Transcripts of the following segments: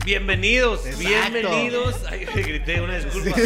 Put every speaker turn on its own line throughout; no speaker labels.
Bienvenidos. Ay, grité, una disculpa.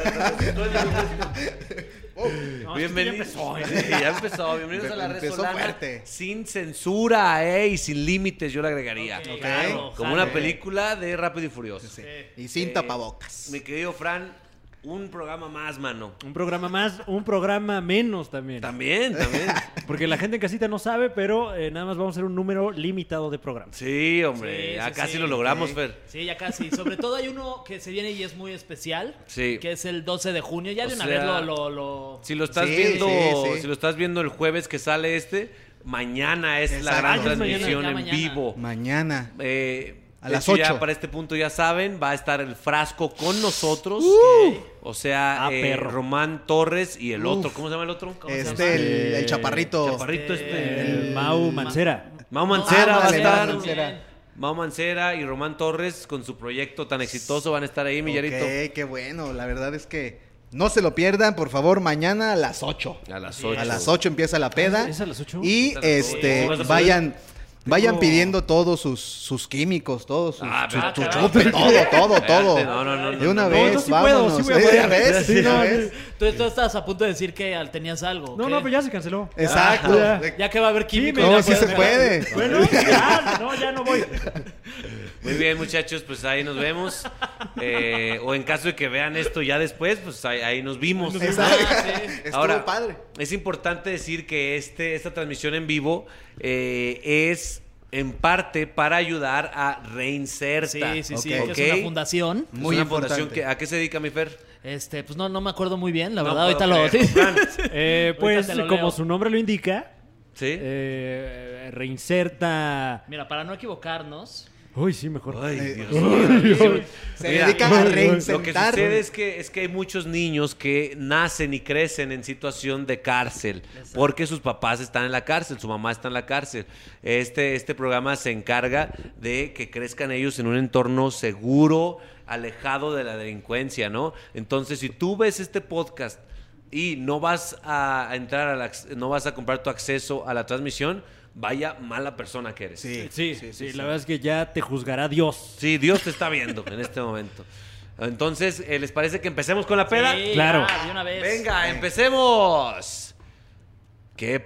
Bienvenidos. Ya empezó. Bienvenidos a la Resolana. Sin censura, y sin límites, yo le agregaría.
Okay.
Claro,
como una película de Rápido y Furioso.
Sí. Y sin tapabocas.
Mi querido Fran, un programa más, mano.
Un programa más, un programa menos también.
También.
Porque la gente en casita no sabe, pero nada más vamos a hacer un número limitado de programas.
Sí, hombre.
Sí,
ya
sí,
casi
sí.
lo logramos, Fer.
Sí, ya casi. Sobre todo hay uno que se viene y es muy especial.
Sí.
Que es el 12 de junio. Ya
O
de una
sea,
vez lo...
Si lo estás
Sí,
viendo,
sí.
si lo estás viendo el jueves que sale mañana es la gran
Mañana,
transmisión
ya
en
mañana.
vivo.
Mañana.
A
las
hecho,
8.
Ya para este punto ya saben, va a estar el Frasco con nosotros. O sea,
perro.
Román Torres y el otro. ¿Cómo se llama el otro?
¿Cómo se llama?
El chaparrito.
Chaparrito
Mau Mancera.
Mau Mancera va a
ándale,
estar.
Mau Mancera.
Mau Mancera y Román Torres con su proyecto tan exitoso van a estar ahí, Millarito.
Ok, qué bueno. La verdad es que no se lo pierdan, por favor, mañana a las 8.
A las 8.
A las 8 empieza la peda.
¿Es a las 8?
Y
Es a las 8.
vayan pidiendo todos sus químicos, todos sus
espérate.
chupe, todo.
Espérate, no.
De una
No,
vez,
yo sí
vámonos.
puedo, sí voy a poder.
¿Ya ves?
Sí,
¿Ya
no,
ves?
Tú estabas a punto de decir que tenías algo.
No,
¿qué?
pero ya se canceló.
Exacto.
Ya que va a haber químico.
No,
ya
sí
puedes
se
dejar.
puede.
Bueno, ya no voy.
Muy bien, muchachos, pues ahí nos vemos. O en caso de que vean esto ya después, pues ahí nos vimos.
Exacto.
sí.
Estuvo
Ahora,
padre.
es importante decir que esta transmisión en vivo es en parte para ayudar a Reinserta.
Sí,
Ok.
que es una fundación.
Muy
Es una
importante.
fundación ¿a qué se dedica, mi Fer?
Pues no me acuerdo muy bien, la
No
verdad, ahorita
puedo
lo...
creer, Fran.
Pues
te lo
como
leo.
su nombre lo indica,
¿Sí?
reinserta...
Mira, para no equivocarnos...
Uy, sí, mejor.
Ay,
Eh,
Dios mío.
Se
Mira,
dedica a
Lo que
reinsertar.
sucede es que hay muchos niños que nacen y crecen en situación de cárcel porque sus papás están en la cárcel, su mamá está en la cárcel. Este programa se encarga de que crezcan ellos en un entorno seguro, alejado de la delincuencia, ¿no? Entonces, si tú ves este podcast y no vas a entrar no vas a comprar tu acceso a la transmisión, vaya mala persona que eres.
Sí, la verdad es que ya te juzgará Dios.
Sí, Dios te está viendo en este momento. Entonces, ¿les parece que empecemos con la peda?
Sí,
Claro.
de una vez.
Venga, empecemos. ¿Qué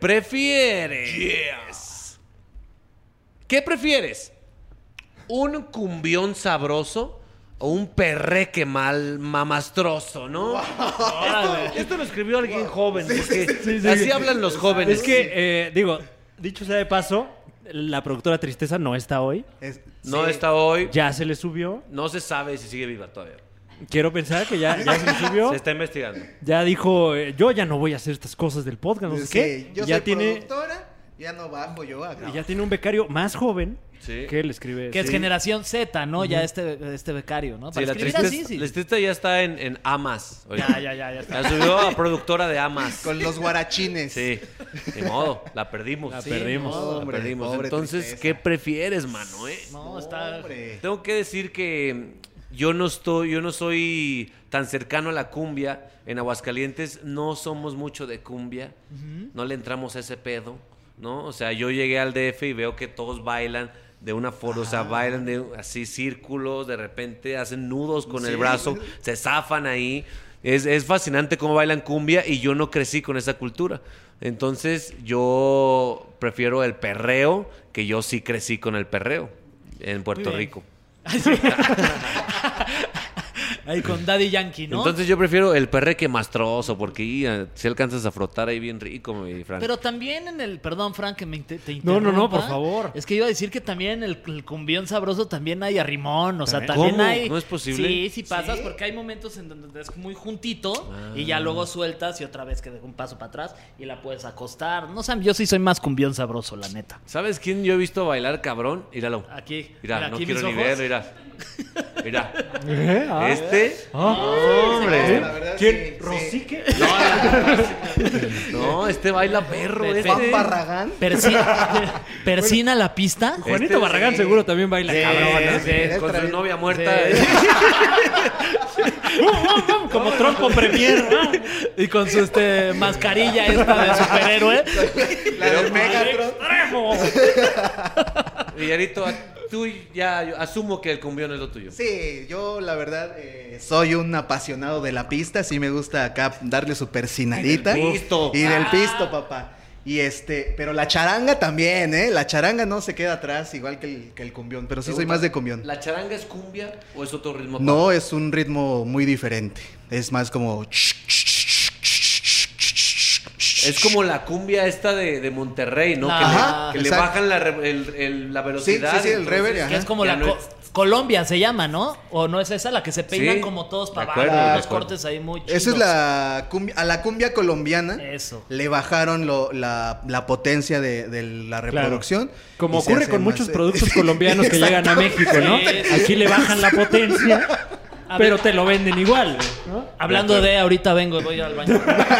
prefieres? ¿Qué prefieres? ¿Un cumbión sabroso o un perreque mamastroso, no? Esto lo escribió alguien joven, porque así hablan los jóvenes.
Es que, dicho sea de paso, la productora Tristeza no está hoy.
No
Sí.
está hoy.
Ya se le subió.
No se sabe si sigue viva todavía.
Quiero pensar que ya se le subió.
Se está investigando.
Ya dijo, yo ya no voy a hacer estas cosas del podcast, no sé
Sí,
qué.
yo
Ya
soy
tiene,
productora, ya no bajo yo a
y
grabar.
ya tiene un becario más joven
Sí.
que le escribe.
Que es
sí.
generación Z, ¿no? Ya este becario, ¿no?
Sí,
Para
la
escribir
tristeza,
así, sí.
la tristeza ya está en Amas. ahorita.
Ya está.
La subió a productora de Amas.
Con los guarachines.
Sí, ni modo, la perdimos.
La
Sí,
perdimos.
ni modo, la
Hombre,
perdimos.
pobre
Entonces,
Tristeza.
¿qué prefieres, mano?
No, está...
Hombre.
Tengo que decir que yo no soy tan cercano a la cumbia. En Aguascalientes no somos mucho de cumbia. No le entramos a ese pedo, ¿no? O sea, yo llegué al DF y veo que todos bailan de una forma, o sea, bailan de así círculos, de repente hacen nudos con el brazo, se zafan ahí. Es fascinante cómo bailan cumbia y yo no crecí con esa cultura. Entonces, yo prefiero el perreo, que yo sí crecí con el perreo en Puerto
bien.
Rico.
Ahí con Daddy Yankee, ¿no?
Entonces yo prefiero el perreque mastroso, porque si alcanzas a frotar ahí bien rico, mi Frank.
Pero también en el... Perdón, Frank, que te
No,
interrumpa.
por favor.
Es que iba a decir que también el cumbión sabroso también hay arrimón. O sea,
¿Cómo?
también hay...
¿No es posible?
Sí pasas, porque hay momentos en donde es muy juntito y ya luego sueltas y otra vez que deja un paso para atrás y la puedes acostar. No sé, yo sí soy más cumbión sabroso, la neta.
¿Sabes quién yo he visto bailar, cabrón? Míralo.
Aquí.
Mira, no
aquí
quiero
mis
ni
ojos.
verlo, mira. Mira.
Ah.
Hombre.
La verdad,
¿Quién?
sí, sí.
¿Rosique?
No, este baila perro.
Juan Barragán.
Persina la pista.
Juanito Barragán seguro también baila cabrón.
Sí, con su novia muerta.
Como trompo premier.
Y con su mascarilla esta de superhéroe.
La del Megatron.
Villarito, tú ya yo asumo que el cumbión es lo tuyo.
Sí, yo la verdad soy un apasionado de la pista, sí me gusta acá darle su persinadita.
Y del pisto.
Y del pisto, papá. Y pero la charanga también, La charanga no se queda atrás, igual que el cumbión, pero sí soy más de cumbión.
¿La charanga es cumbia o es otro ritmo?
No, es un ritmo muy diferente. Es más como...
Es como la cumbia esta de Monterrey, ¿no?
Ajá,
que le
exacto.
bajan la velocidad.
Sí, el rever,
Que
ajá.
es como
Ya
la
no
Colombia se llama, ¿no? ¿O no es esa la que se peinan
Sí,
como todos
de
para
acuerdo,
abajo?
de
Los
acuerdo.
cortes ahí muy chidos.
Esa es la cumbia, a la cumbia colombiana.
Eso.
Le bajaron la potencia de la reproducción.
Como
y se
ocurre
hace
con
más,
muchos productos colombianos que llegan a México, ¿no?
Sí, sí.
Aquí le bajan la potencia, pero te lo venden igual, ¿no?
Hablando de ahorita vengo, voy al baño.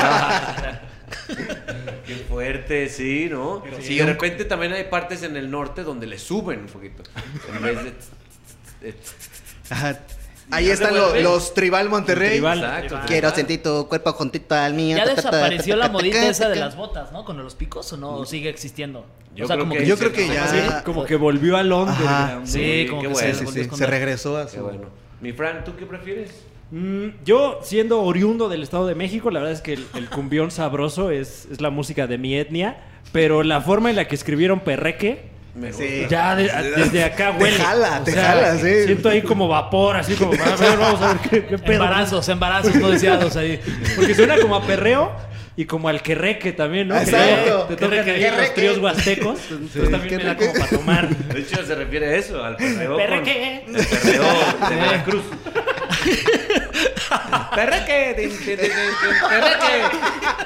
Qué fuerte, sí, ¿no?
sí,
Y de
un-
repente también hay partes en el norte donde le suben un poquito. En vez de...
Ajá. Ahí
Ya
están
se vuelve.
los Tribal Monterrey.
Tribal.
Exacto.
Quiero sentir tu cuerpo juntito al mío.
Ya
Ta, ta, ta,
desapareció
ta,
la
ta, ta,
modita
ta,
esa de
ta.
las botas, ¿no? Con los picos, ¿o no? ¿O sigue existiendo?
Yo
O sea,
creo
como
que
Yo creo que ya.
¿Sí?
Como que volvió a Londres.
Ajá.
¿no?
Sí, como
qué
que
bueno.
se
Sí,
volvió a
sí, se
esconder.
regresó a
Qué
su...
bueno. Mi Fran, ¿tú qué prefieres?
Yo, siendo oriundo del Estado de México, la verdad es que el cumbión sabroso es la música de mi etnia, pero la forma en la que escribieron perreque,
Me
Sí.
ya desde acá huele.
Te jala, sí.
Siento ahí como vapor, así como, a ver, vamos a ver qué pedo.
Embarazos no deseados ahí.
Porque suena como a perreo y como al querreque también, ¿no? Que
Exacto.
luego te tocan ahí
Querreque.
los tríos huastecos, entonces también me da como para tomar.
De hecho, se refiere a eso, al perreo.
Perreque.
El perreo de Veracruz. Perreque. Perreque.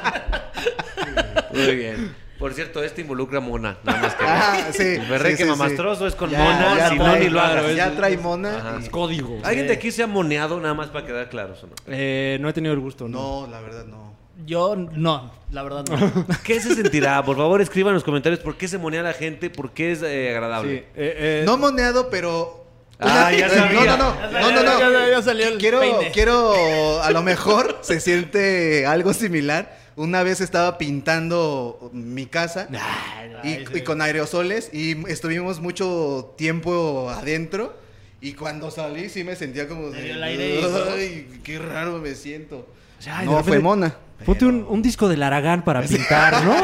Muy bien. Por cierto, este involucra mona, nada más que
Ah, sí.
el perreque
sí, sí,
mamastroso es con
Ya,
mona,
ya
si no
trae-
ni lo hagas.
Ya trae mona.
Ajá.
y-
Es código.
¿Alguien de aquí se ha moneado nada más para quedar claros o no?
No he tenido el gusto, ¿no?
No, la verdad no.
Yo no, la verdad no.
¿Qué se sentirá? Por favor, escriban en los comentarios por qué se monea la gente, por qué es agradable.
Sí.
No moneado, pero...
Ah, ya sabía.
No.
Ya salió el peine.
Quiero, a lo mejor se siente algo similar. Una vez estaba pintando mi casa y con aerosoles y estuvimos mucho tiempo adentro y cuando salí sí me sentía como
Te
de,
dio el aire y-
ay, qué raro me siento.
Ay, de
No,
repente,
fue mona.
Ponte un disco del Aragán para pintar, ¿no?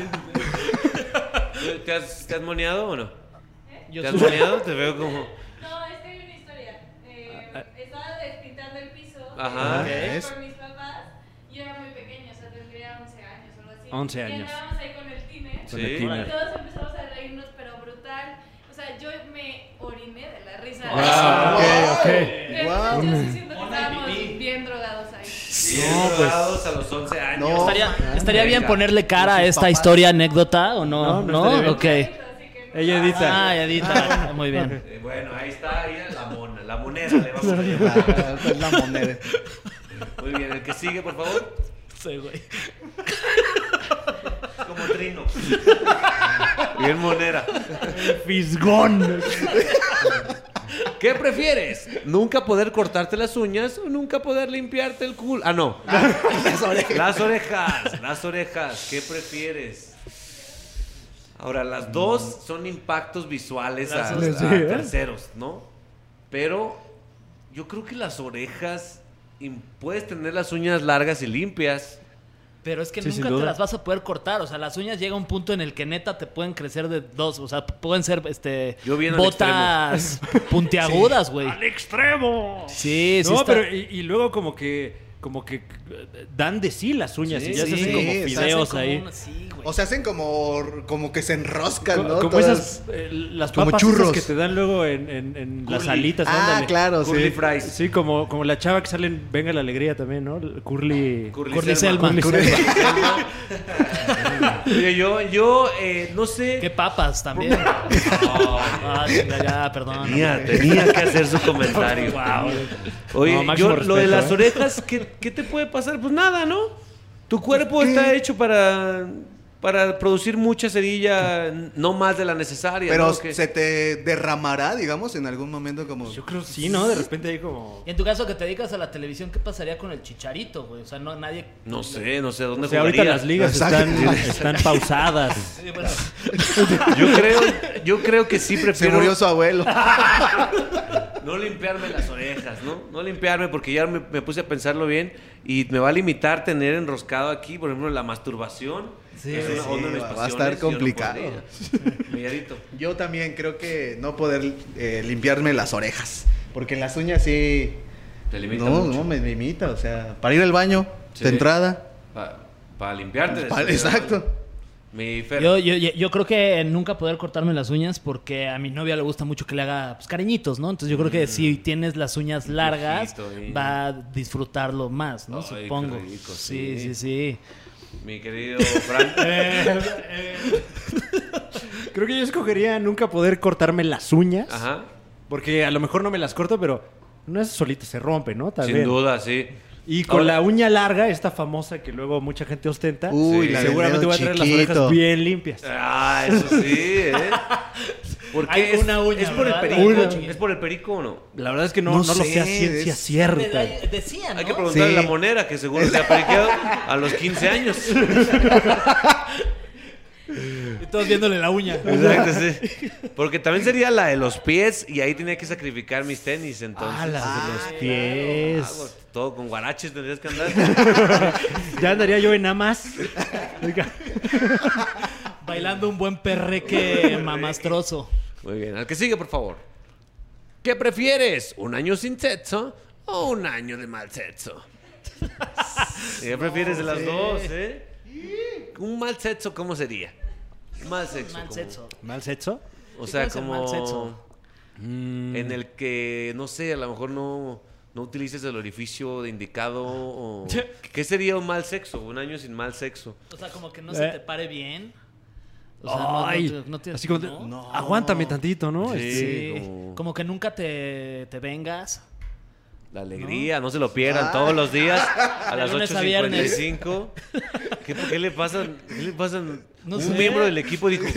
¿Te has moneado o no?
Yo
¿Te has
sí.
moneado? Te veo como...
No, es que hay una historia. Estaba despintando el piso
Ajá.
con mis papás y era muy pequeño, o sea, tendría 11 años o algo así.
11
Y
años.
andábamos ahí con el tiner.
Sí.
el tiner.
Y todos empezamos a reírnos, pero brutal. O sea, yo me oriné de la risa.
Ah, ok.
Entonces, yo sí siento que
Mona y
estábamos
pipí.
bien drogados ahí.
No, pues... a los 11 años.
No.
Estaría bien
Venga.
ponerle cara a
Sus
esta
papás.
historia, anécdota, ¿o no?
No, no estaría
Ok.
Así que no.
Ella edita.
Ah, Edita. Muy bien.
Bueno, ahí está, ahí la moneda le vamos a llamar.
Es la moneda.
Muy bien, el que sigue, por favor.
Sí, güey.
Como Trino. Bien monera.
Fisgón.
¿Qué prefieres? ¿Nunca poder cortarte las uñas o nunca poder limpiarte el culo? Ah, no. Las orejas. ¿Qué prefieres? Ahora, las dos son impactos visuales a
Sí, ¿eh?
terceros, ¿no? Pero yo creo que las orejas puedes tener las uñas largas y limpias.
Pero es que
Sí, sin
nunca te
duda.
las vas a poder cortar. O sea, las uñas llega un punto en el que neta te pueden crecer de dos. O sea, pueden ser
Yo viendo al
botas puntiagudas, güey.
¡Al extremo!
Sí, sí.
No,
está-
pero y luego como que dan de sí las uñas y ya se hacen como
se hacen
fideos
como
ahí.
sí, güey.
O se hacen como que se enroscan, ¿no?
Como
Todas-
esas, las
como
papas
churros.
esas que te dan luego en las
Curly.
alitas,
Ah,
ándale.
claro,
Curly
sí.
fries.
Sí, como la chava que sale en Venga la Alegría también, ¿no? Curly
Curly Selman.
Oye, yo no sé.
¿Qué papas también? Ah, chinga, ya, perdón.
Tenía que hacer su comentario. Oye,
No, máximo
yo lo de
respeto,
las
¿eh?
orejas, ¿qué te puede pasar? Pues nada, ¿no? Tu cuerpo está hecho para para producir mucha cerilla, no más de la necesaria.
Pero
¿no? Que-
se te derramará, digamos, en algún momento como...
Yo creo que sí, ¿no? De repente ahí como...
Y en tu caso que te dedicas a la televisión, ¿qué pasaría con el Chicharito, güey? O sea, no nadie...
No sé dónde
O sea, ahorita
jugaría.
las ligas
Exacto.
están pausadas.
Sí, bueno,
Yo creo que sí
Se
prefiero
murió su abuelo.
no limpiarme las orejas, ¿no? No limpiarme porque ya me puse a pensarlo bien y me va a limitar tener enroscado aquí, por ejemplo, la masturbación.
Sí,
que es una
sí,
onda de mis
va a
pasiones,
estar
yo no
complicado.
podría. Millarito.
Yo también creo que no poder limpiarme las orejas. Porque en las uñas sí...
Te limita
No,
mucho.
no, me limita. O sea, para ir al baño,
Sí.
de entrada.
Para limpiarte. después.
Exacto.
Mi Fer.
yo creo que nunca poder cortarme las uñas porque a mi novia le gusta mucho que le haga pues, cariñitos, ¿no? Entonces yo creo que si tienes las uñas largas
piojito ahí.
va a disfrutarlo más, ¿no?
Ay, qué
Supongo.
rico,
sí,
sí.
sí, sí.
Mi querido Frank.
Creo que yo escogería nunca poder cortarme las uñas.
Ajá.
Porque a lo mejor no me las corto, pero no es solito, se rompe, ¿no? También.
Sin duda, sí.
Y con
Ahora-
la uña larga, esta famosa que luego mucha gente ostenta,
Uy,
Sí.
la del
seguramente
dedo
voy a tener las
chiquito.
orejas bien limpias.
Ah, eso sí, ¿eh? ¿Por qué?
Hay una uña,
¿Es por el
¿verdad?
perico?
Una.
¿Es por el perico o no?
La verdad es que no
No
lo sé a
sé,
ciencia
es-
cierta.
Decían, ¿no?
Hay que preguntarle
Sí.
a la monera, que seguro se ha periqueado a los 15 años.
Y todos viéndole la uña.
Exacto, sí. Porque también sería la de los pies y ahí tenía que sacrificar mis tenis, entonces.
Ah, las de los
Ah,
pies.
todo con guaraches tendrías que andar.
Ya andaría yo en amas. Oiga.
Bailando un buen perreque mamastroso.
Muy bien, al que sigue, por favor. ¿Qué prefieres? ¿Un año sin sexo o un año de mal sexo? ¿Qué prefieres de las dos, eh? Un mal sexo, ¿cómo sería? Mal sexo.
Mal
¿cómo?
sexo.
¿Mal sexo?
O sea,
puede ser mal
como
sexo?
en el que, no sé, a lo mejor no utilices el orificio de indicado o... ¿Qué sería un mal sexo? Un año sin mal sexo.
O sea, como que no se te pare bien. O sea,
Ay,
no tienes...
así como
¿no?
aguántame tantito, ¿no?
Sí.
Este,
Sí. Como que nunca te vengas.
La alegría, no se lo pierdan todos los días a
De
las
lunes a
8:55. ¿Qué le pasan? ¿Qué le pasan?
No
Un
sé.
miembro del equipo dijo...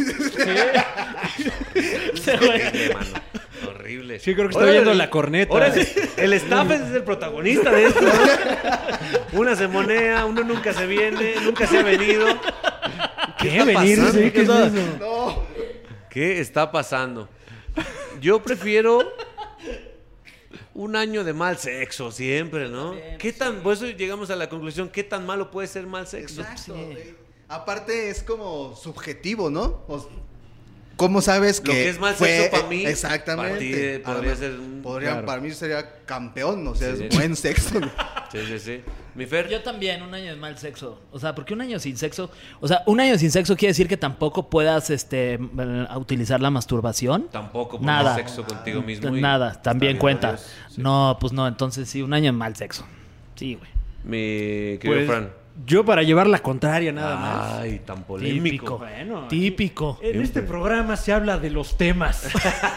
Horrible, mano. Horrible.
Sí, creo que está oyendo la corneta.
Ahora el staff es el protagonista de esto. ¿No? Una se monea, uno nunca se viene, nunca se ha venido.
¿Qué?
está
¿Venir?
pasando?
¿Sí? ¿Qué es
¿Qué
eso?
¿Qué está pasando? Yo prefiero un año de mal sexo siempre, ¿no? ¿Qué tan, por eso llegamos a la conclusión, ¿qué tan malo puede ser mal sexo?
Exacto. Aparte es como subjetivo, ¿no? ¿Cómo sabes que
Lo que es mal
fue
sexo para mí,
Exactamente.
para ti podría ser un-
Claro.
Para mí sería campeón, o sea,
Sí.
es buen sexo.
Sí, sí, sí. Mi Fer,
Yo también, un año de mal sexo. O sea, porque un año sin sexo... O sea, un año sin sexo quiere decir que tampoco puedas utilizar la masturbación.
tampoco por
Nada.
sexo contigo mismo. y
Nada, también
está bien,
cuenta.
Dios. Sí.
No, pues no, entonces sí, un año de mal sexo. Sí, güey.
Mi querido
Pues,
Fran.
yo para llevar la contraria nada más.
Ay, tan polémico.
Típico.
Bueno,
Típico.
en este programa se habla de los temas.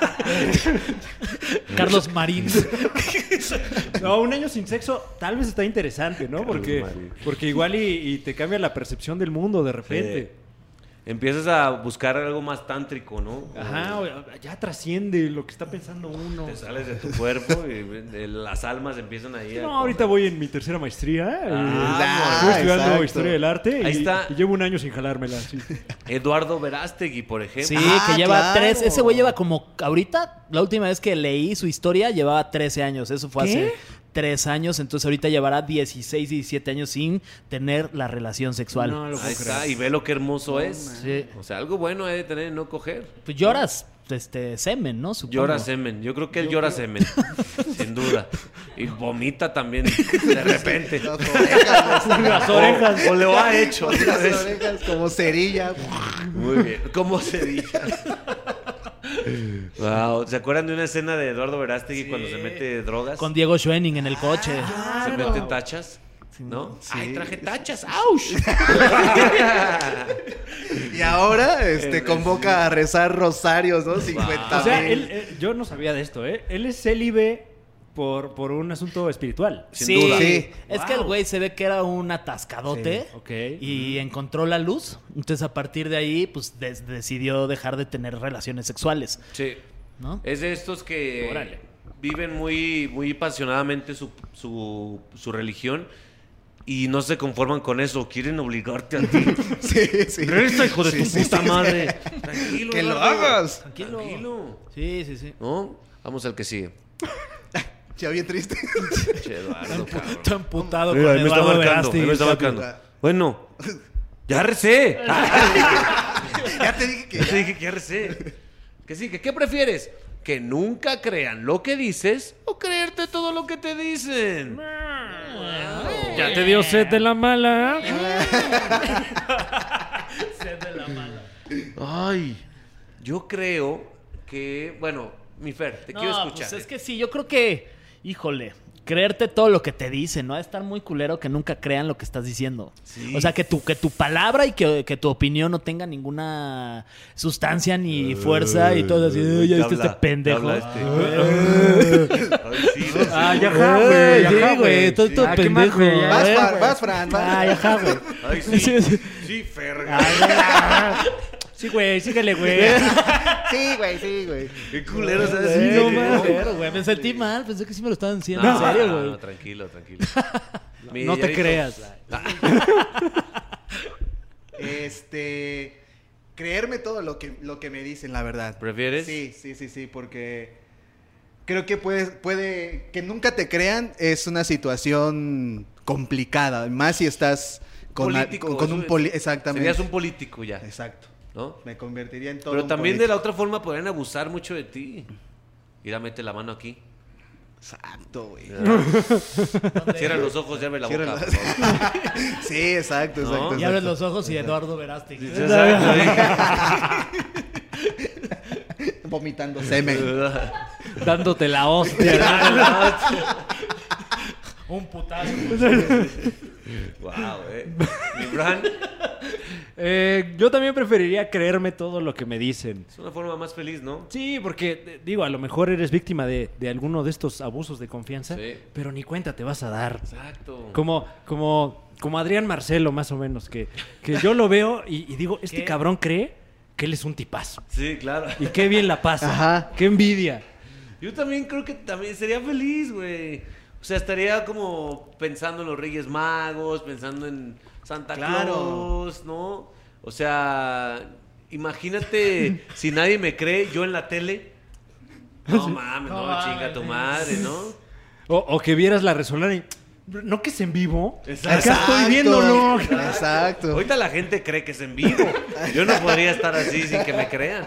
Carlos Marín.
No, un año sin sexo tal vez está interesante, ¿no?
María.
Porque igual y te cambia la percepción del mundo de repente.
Empiezas a buscar algo más tántrico, ¿no?
Ajá, ya trasciende lo que está pensando uno.
Te sales de tu cuerpo y las almas empiezan ahí a...
No, ahorita voy en mi tercera maestría.
Ah,
Estoy estudiando
exacto.
historia del arte
Ahí
y,
está.
y llevo un año sin jalármela. Sí.
Eduardo Verástegui, por ejemplo.
Sí,
Ah,
que lleva
claro.
3. Ese güey lleva como. Ahorita, la última vez que leí su historia, llevaba 13 años. Eso fue
¿Qué?
hace 3 años. Entonces, ahorita llevará 16, 17 años sin tener la relación sexual.
No lo puedo
Ahí
creer.
está, y ve lo que hermoso es.
Sí.
O sea, algo bueno hay de tener no coger.
Pues lloras semen, ¿no? Supongo.
Llora semen. Yo creo que él llora semen. Sin duda. Y vomita también. De repente.
Las orejas,
Las orejas.
O lo ha hecho. otra
las
vez.
orejas como cerilla.
Muy bien. ¿Cómo se dice? Wow. ¿Se acuerdan de una escena de Eduardo Verástegui cuando se mete drogas?
Con Diego Schwenning en el coche.
Se mete tachas. ¿No? Ay, traje tachas. ¡Auch!
Y ahora convoca a rezar rosarios, ¿no? 50
O sea,
mil.
yo no sabía de esto, ¿eh? Él es célibe por un asunto espiritual.
Sin duda.
Sí.
Es que el güey se ve que era un atascadote.
Sí, ok.
Y encontró la luz. Entonces, a partir de ahí, pues decidió dejar de tener relaciones sexuales,
Sí.
¿no?
Es de estos que
Órale.
viven muy, muy apasionadamente su religión y no se conforman con eso. Quieren obligarte a ti.
Sí.
Regresa, hijo de
Sí,
tu
sí,
puta
sí.
madre. Tranquilo,
Que lo
Eduardo.
hagas.
Tranquilo. Sí.
¿No? Vamos al que sigue.
Ya bien triste.
Che, Eduardo, cabrón.
Está emputado
Mira,
con
ahí me está
Eduardo
marcando,
Verástegui.
ahí me está marcando. Bueno, ya recé.
Ya te dije que
Ya te dije que ya recé. Que sí, que ¿qué prefieres? ¿Que nunca crean lo que dices o creerte todo lo que te dicen?
Ya te dio sed de la mala.
Sed de la mala.
Ay, yo creo que, bueno, mi Fer, te quiero escuchar.
Pues es que sí, yo creo que, híjole, creerte todo lo que te dicen, ¿no? Va a estar muy culero que nunca crean lo que estás diciendo.
Sí.
O sea, que tu palabra y que tu opinión no tenga ninguna sustancia ni fuerza y todo así. "Ay, ya viste este pendejo.
Ay, sí, no sé.
Ya, ajá, güey.
Sí,
ajá,
güey, todo
Ah, ¿qué más,
pendejo.
güey?
Vas, Fran.
Ay, ajá, güey.
Ay, sí. Sí, Fer.
Sí, güey, síguele, güey.
Sí, güey.
Qué culero,
Sí,
¿sabes?
no
Sí,
mames, pero, güey, me sentí mal, pensé que sí me lo estaban diciendo.
No,
en serio,
no,
güey.
no, tranquilo.
No te creas.
Creerme todo lo que me dicen, la verdad.
¿Prefieres?
Sí, porque creo que puede que nunca te crean es una situación complicada, más si estás con
Político,
con un
eso es.
exactamente.
Serías un político ya,
Exacto.
¿no?
Me convertiría en todo
Pero
un
también de
político.
la otra forma podrían abusar mucho de ti. Mira, mete la mano aquí.
Exacto, güey.
Cierra los ojos y abre la
Cierra
boca.
la-
por favor.
Sí, exacto.
¿No?
Y abres los ojos y Eduardo Verástegui.
Vomitando semen.
Dándote la hostia.
Un putazo.
Wow, Mi Fran,
Yo también preferiría creerme todo lo que me dicen.
es una forma más feliz, ¿no?
Sí, porque, digo, a lo mejor eres víctima de alguno de estos abusos de confianza,
Sí.
pero ni cuenta te vas a dar.
Exacto.
Como Adrián Marcelo, más o menos, que yo lo veo y digo, este
¿Qué?
cabrón cree que él es un tipazo.
Sí, claro.
Y qué bien la pasa.
Ajá.
Qué envidia.
Yo también creo que también sería feliz, güey. O sea, estaría como pensando en los Reyes Magos, pensando en Santa
Claro.
Claus, ¿no? O sea, imagínate si nadie me cree, yo en la tele. No mames, no,
No
chinga tu
mames,
madre, ¿no?
O que vieras la resolana y... ¿No que es en vivo?
Exacto.
Acá estoy viéndolo.
Exacto.
Ahorita la gente cree que es en vivo. Yo no podría estar así sin que me crean.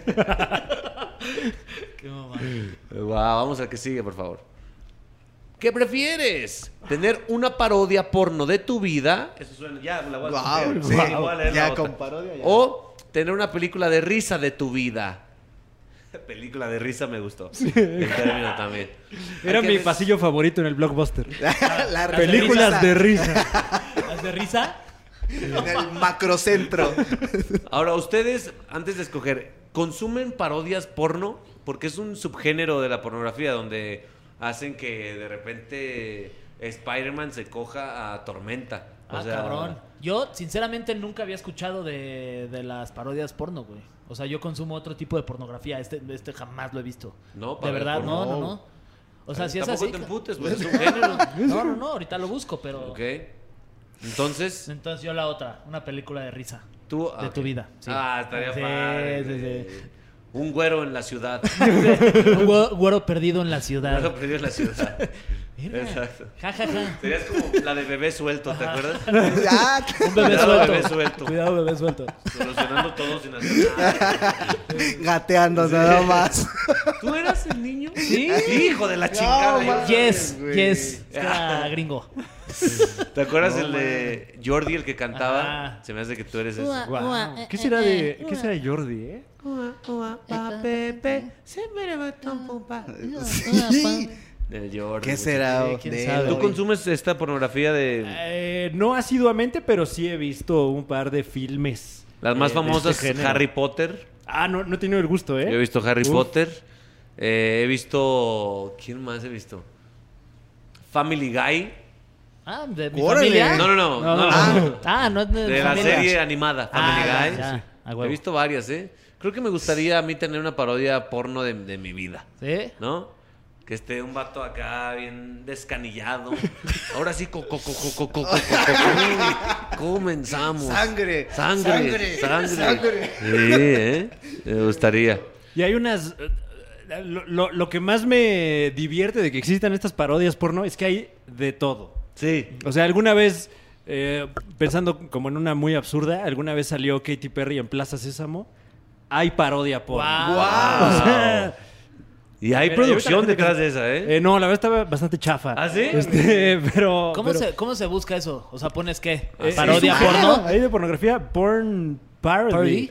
Qué mamada.
Wow, vamos al que sigue, por favor. ¿Qué prefieres? ¿Tener una parodia porno de tu vida? Eso suena, ya la voy a
Wow,
copiar.
sí.
Voy a leer la
Ya
otra.
con parodia ya.
O tener una película de risa de tu vida. Película de risa me gustó. El término también.
Era
Hay que
mi
des-
pasillo favorito en el Blockbuster.
La
Películas de risa.
¿Las de risa?
En el macrocentro.
Ahora, ustedes, antes de escoger, ¿consumen parodias porno? Porque es un subgénero de la pornografía donde hacen que de repente Spider-Man se coja a Tormenta. O sea,
Cabrón. Yo, sinceramente, nunca había escuchado de las parodias porno, güey. O sea, yo consumo otro tipo de pornografía. Este jamás lo he visto.
No,
de
parodias
verdad,
porno.
no. O sea, si es
tampoco
así...
te emputes, pues es un género.
No, ahorita lo busco, pero...
Ok. Entonces,
Entonces yo la otra, una película de risa.
tú...
De
ok.
tu vida. Sí.
Ah, estaría
Sí,
padre.
sí.
Un güero en la ciudad.
Un güero perdido en la ciudad.
Güero perdido en la ciudad.
Mira.
Exacto.
Ja, ja, ja.
Serías como la de bebé suelto, ¿te acuerdas?
Ah,
Un bebé
Cuidado,
suelto.
bebé suelto.
Cuidado, bebé suelto.
Solucionando todo sin hacer nada.
gateando nada más.
¿Tú eras el niño?
Sí.
Hijo de la chingada.
mames.
Yes,
güey.
yes. Es que era gringo.
¿Te acuerdas el de Jordi, el que cantaba?
Ajá.
Se me hace que tú eres ese.
Guau. ¿Qué será de Jordi, eh?
Sí.
El Jordi.
¿Qué será?
¿Quién
de
sabe?
él
¿Tú
hoy?
consumes esta pornografía de
No asiduamente, pero sí he visto un par de filmes.
las más
de
famosas?
este género.
Harry Potter.
No he tenido el gusto, ¿eh?
Yo he visto Harry
Uf.
Potter. He visto... ¿Quién más he visto? Family Guy.
Ah, ¿de mi
Órale.
familia?
No.
No es
De la
familia.
serie animada, Family Guy.
ya,
Sí.
a huevo.
He visto varias, ¿eh? Creo que me gustaría a mí tener una parodia porno de mi vida,
¿Sí?
¿no? Que esté un vato acá bien descanillado. Ahora sí, comenzamos.
Sangre.
Sangre.
Sangre.
Sí, me gustaría.
Y hay unas... Lo que más me divierte de que existan estas parodias porno es que hay de todo.
Sí.
O sea, alguna vez, pensando como en una muy absurda, alguna vez salió Katy Perry en Plaza Sésamo. Hay parodia porno.
Guau.
O sea,
Y hay
Mira,
producción
ahorita la gente
detrás
que-
de esa, ¿eh?
no, la verdad estaba bastante chafa.
¿Ah, sí?
Pero...
¿Cómo se busca eso? O sea, ¿pones qué?
Eh,
¿Parodia
sí,
porno?
Ahí de pornografía, porn parody.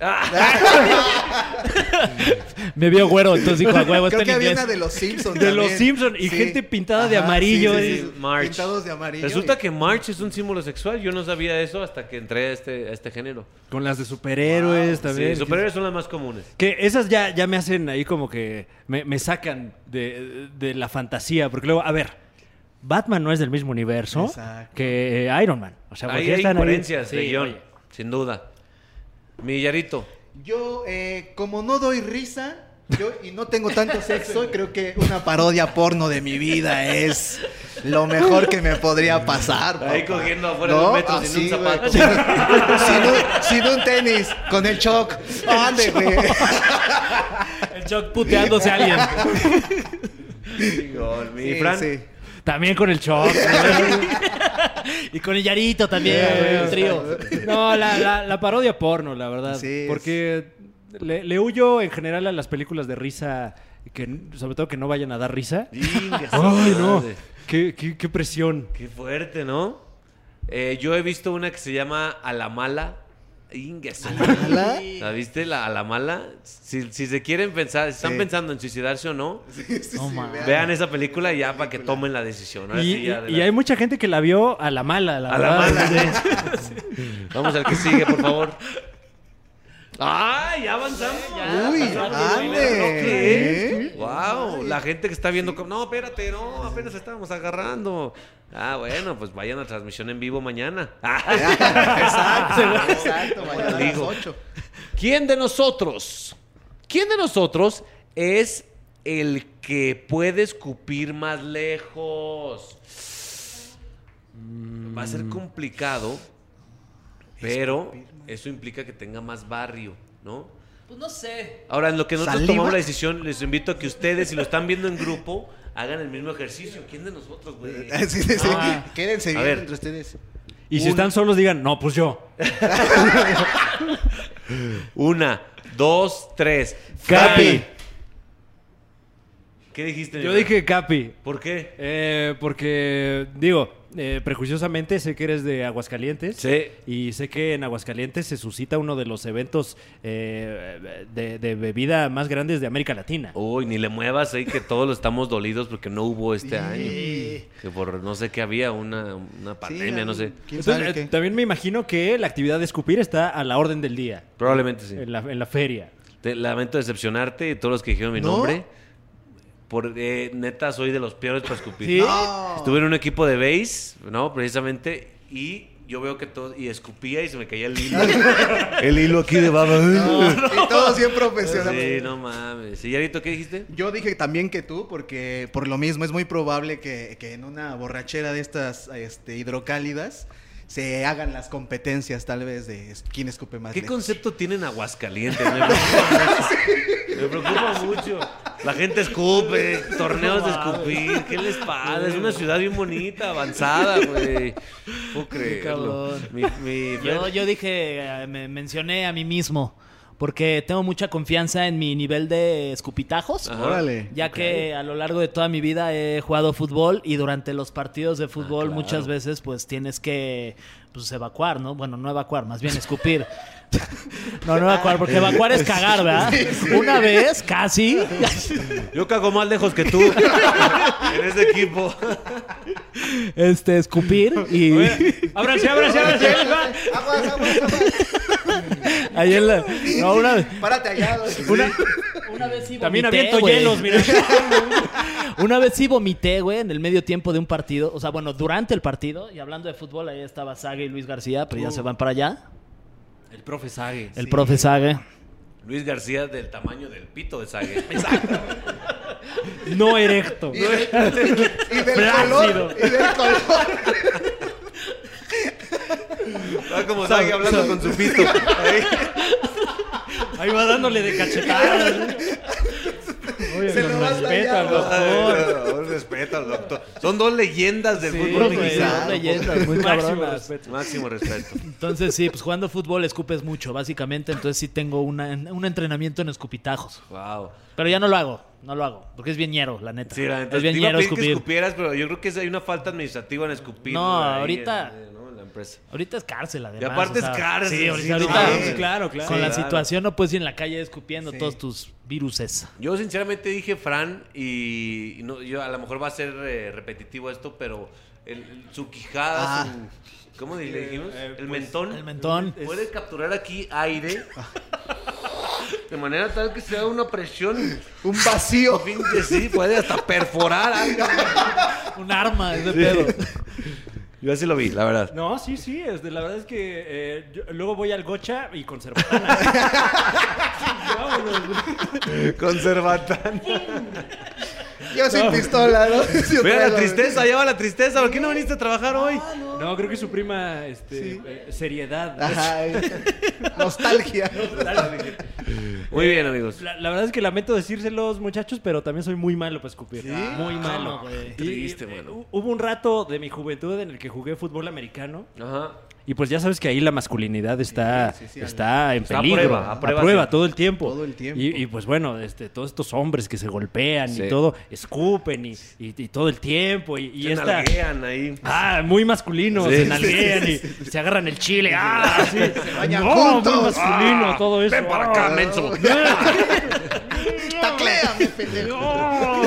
Me vio güero, entonces dijo, a huevo,
Creo
está
que
en
había
inglés.
una de los Simpsons.
De los
también.
Simpsons y
Sí.
gente pintada de
Ajá,
amarillo.
sí,
y-
sí, sí.
March.
Pintados de amarillo.
Resulta
y-
que March es un símbolo sexual. Yo no sabía eso hasta que entré a este género.
Con las de superhéroes también.
Sí, superhéroes son las más comunes.
Que esas ya me hacen ahí como que me sacan de la fantasía. Porque luego, a ver, Batman no es del mismo universo
Exacto.
que Iron Man. O sea, ¿por
Hay
qué están ahí?
incoherencias de
Sí,
guión,
oye.
sin duda. Millarito.
Yo, como no doy risa, y no tengo tanto sexo, creo que una parodia porno de mi vida es lo mejor que me podría pasar.
Ahí
papá.
cogiendo afuera de un metro sin un
Así, güey,
zapato.
sin un tenis, con el choc. Ande, güey.
El Chuck puteándose a alguien.
Chingón. Mi
Sí,
Fran.
sí.
También con el shock.
Y con el Yarito también, el trío.
No, la parodia porno, la verdad.
Sí,
porque le huyo en general a las películas de risa, sobre todo que no vayan a dar risa.
Chingue su
Ay, no.
madre.
Qué presión.
Qué fuerte, ¿no? Yo he visto una que se llama A la Mala. Ingue su
mala?
¿La viste? A la Mala. Si se quieren pensar, si están
Sí.
pensando en suicidarse o no,
No, man.
vean esa película ya para que tomen la decisión. Ahora sí, ya,
Y hay mucha gente que la vio a la mala, la
A la
verdad.
mala. Vamos al que sigue, por favor. ¡Ay, ya avanzamos!
Uy,
¿Qué?
ande.
¡Wow! La gente que está viendo... No, espérate, no, apenas estábamos agarrando. Ah, bueno, pues vayan a transmisión en vivo mañana.
Exacto, mañana a las
Digo.
8.
¿Quién de nosotros es el que puede escupir más lejos? Va a ser complicado, pero eso implica que tenga más barrio, ¿no?
Pues no sé.
Ahora, en lo que nosotros
¿Saliva?
tomamos la decisión, les invito a que ustedes, si lo están viendo en grupo, hagan el mismo ejercicio. ¿Quién de nosotros, güey?
Sí, sí, sí.
Ah.
Quédense
A
bien
ver.
entre ustedes.
Y si están solos, digan, no, pues yo.
1, 2, 3.
Capi.
¿Qué dijiste?
Yo
Nicolás?
dije Capi.
¿Por qué?
Porque, digo, prejuiciosamente sé que eres de Aguascalientes.
Sí.
Y sé que en Aguascalientes se suscita uno de los eventos de bebida más grandes de América Latina.
Uy, ni le muevas ahí que todos estamos dolidos porque no hubo este año. Que por no sé qué había, una pandemia, no sé.
¿Quién
Entonces,
sabe qué?
también me imagino que la actividad de escupir está a la orden del día.
Probablemente sí.
En la feria.
Te lamento decepcionarte y todos los que dijeron mi
¿No?
nombre. Neta, soy de los peores para escupir.
¿Sí?
No.
Estuve en un equipo de base, ¿no? Precisamente. Y yo veo que todo... Y escupía y se me caía el hilo. El hilo aquí de baba.
Y todos bien profesionales.
Sí, no mames. ¿Y Yarito, qué dijiste?
Yo dije también que tú, porque por lo mismo es muy probable que en una borrachera de estas hidrocálidas se hagan las competencias tal vez de quién escupe más
¿Qué
lejos.
concepto tienen Aguascalientes? Me preocupa mucho. Me preocupa mucho. La gente escupe, torneos de escupir. ¿Qué les pasa? Es una ciudad bien bonita, avanzada, güey. Puedo creerlo.
cabrón. Yo dije, me mencioné a mí mismo. Porque tengo mucha confianza en mi nivel de escupitajos.
Ajá.
Órale.
Ya que a lo largo de toda mi vida he jugado fútbol y durante los partidos de fútbol
claro.
muchas veces pues tienes que evacuar, ¿no? Bueno, no evacuar, más bien escupir. No evacuar, porque evacuar es cagar, ¿verdad? Una vez, casi.
Yo cago más lejos que tú en ese equipo.
Escupir y...
Ábranse.
Aguas.
Ahí en la... No, una vez...
Párate allá.
Una vez sí vomité,
También aviento
güey.
hielos, mira.
Una vez sí vomité, güey, en el medio tiempo de un partido. O sea, bueno, durante el partido. Y hablando de fútbol, ahí estaba Sague y Luis García, pero ya se van para allá.
El profe Sague.
El profe Sague.
Luis García del tamaño del pito de Sague.
No erecto.
Y del
Flácido.
color. Y del color.
Va como Sague hablando con su pito. Ahí.
Ahí va dándole de cachetadas. Oye,
Se lo
con
va
respeto al
tallando.
doctor.
Un respeto al doctor. Son dos leyendas del
Sí,
fútbol
güey,
mexicano.
dos leyendas muy
Máximo
cabronas.
respeto.
Máximo respeto.
Entonces, sí, pues jugando fútbol escupes mucho, básicamente. Entonces sí tengo un entrenamiento en escupitajos.
Wow.
Pero ya no lo hago, porque es bien ñero, la neta.
Sí, la neta,
es bien
te iba a
ñero
pedir que
escupir.
escupieras, pero yo creo que hay una falta administrativa en escupir.
No,
ahí
ahorita-
en la empresa.
Ahorita es cárcel, además.
Y aparte
o sea,
es cárcel.
Sí, ahorita,
sí,
ahorita
sí,
claro.
con la
claro.
situación no puedes ir en la calle escupiendo
Sí.
todos tus viruses.
Yo sinceramente dije Fran y no, yo a lo mejor va a ser repetitivo esto, pero su quijada, ¿cómo le dijimos? El mentón.
El mentón.
Puede capturar aquí aire de manera tal que se haga una presión.
Un vacío.
Pinche, sí, puede hasta perforar algo.
Un arma, ese pedo.
Yo así lo vi, la verdad.
No, sí. La verdad es que yo luego voy al Gocha y con cerbatana. Vámonos.
Conservatán.
Yo sin pistola, ¿no? Sí, otra
Mira
vez
la tristeza, lleva la tristeza. ¿Por qué no viniste a trabajar hoy?
No, creo que su prima,
Sí.
seriedad.
Ajá. Nostalgia.
Muy bien, amigos.
La verdad es que lamento decírselos, muchachos, pero también soy muy malo para escupir.
¿Sí?
Muy malo.
¿Cómo, güey?
Triste, mano.
Hubo un rato de mi juventud en el que jugué fútbol americano.
Ajá.
Y pues ya sabes que ahí la masculinidad está,
Sí,
está en
Está a
peligro.
prueba, a prueba
prueba
siempre.
todo el tiempo.
Todo el tiempo.
Y pues bueno, todos estos hombres que se golpean
Sí.
y todo, escupen y todo el tiempo. Y
Se
esta...
nalguean ahí.
Muy masculinos,
Sí,
se
sí,
nalguean y se agarran el chile. Sí. Se
bañan
Muy
juntos.
masculino todo eso.
Ven para acá, menso.
Tacléame, pendejo.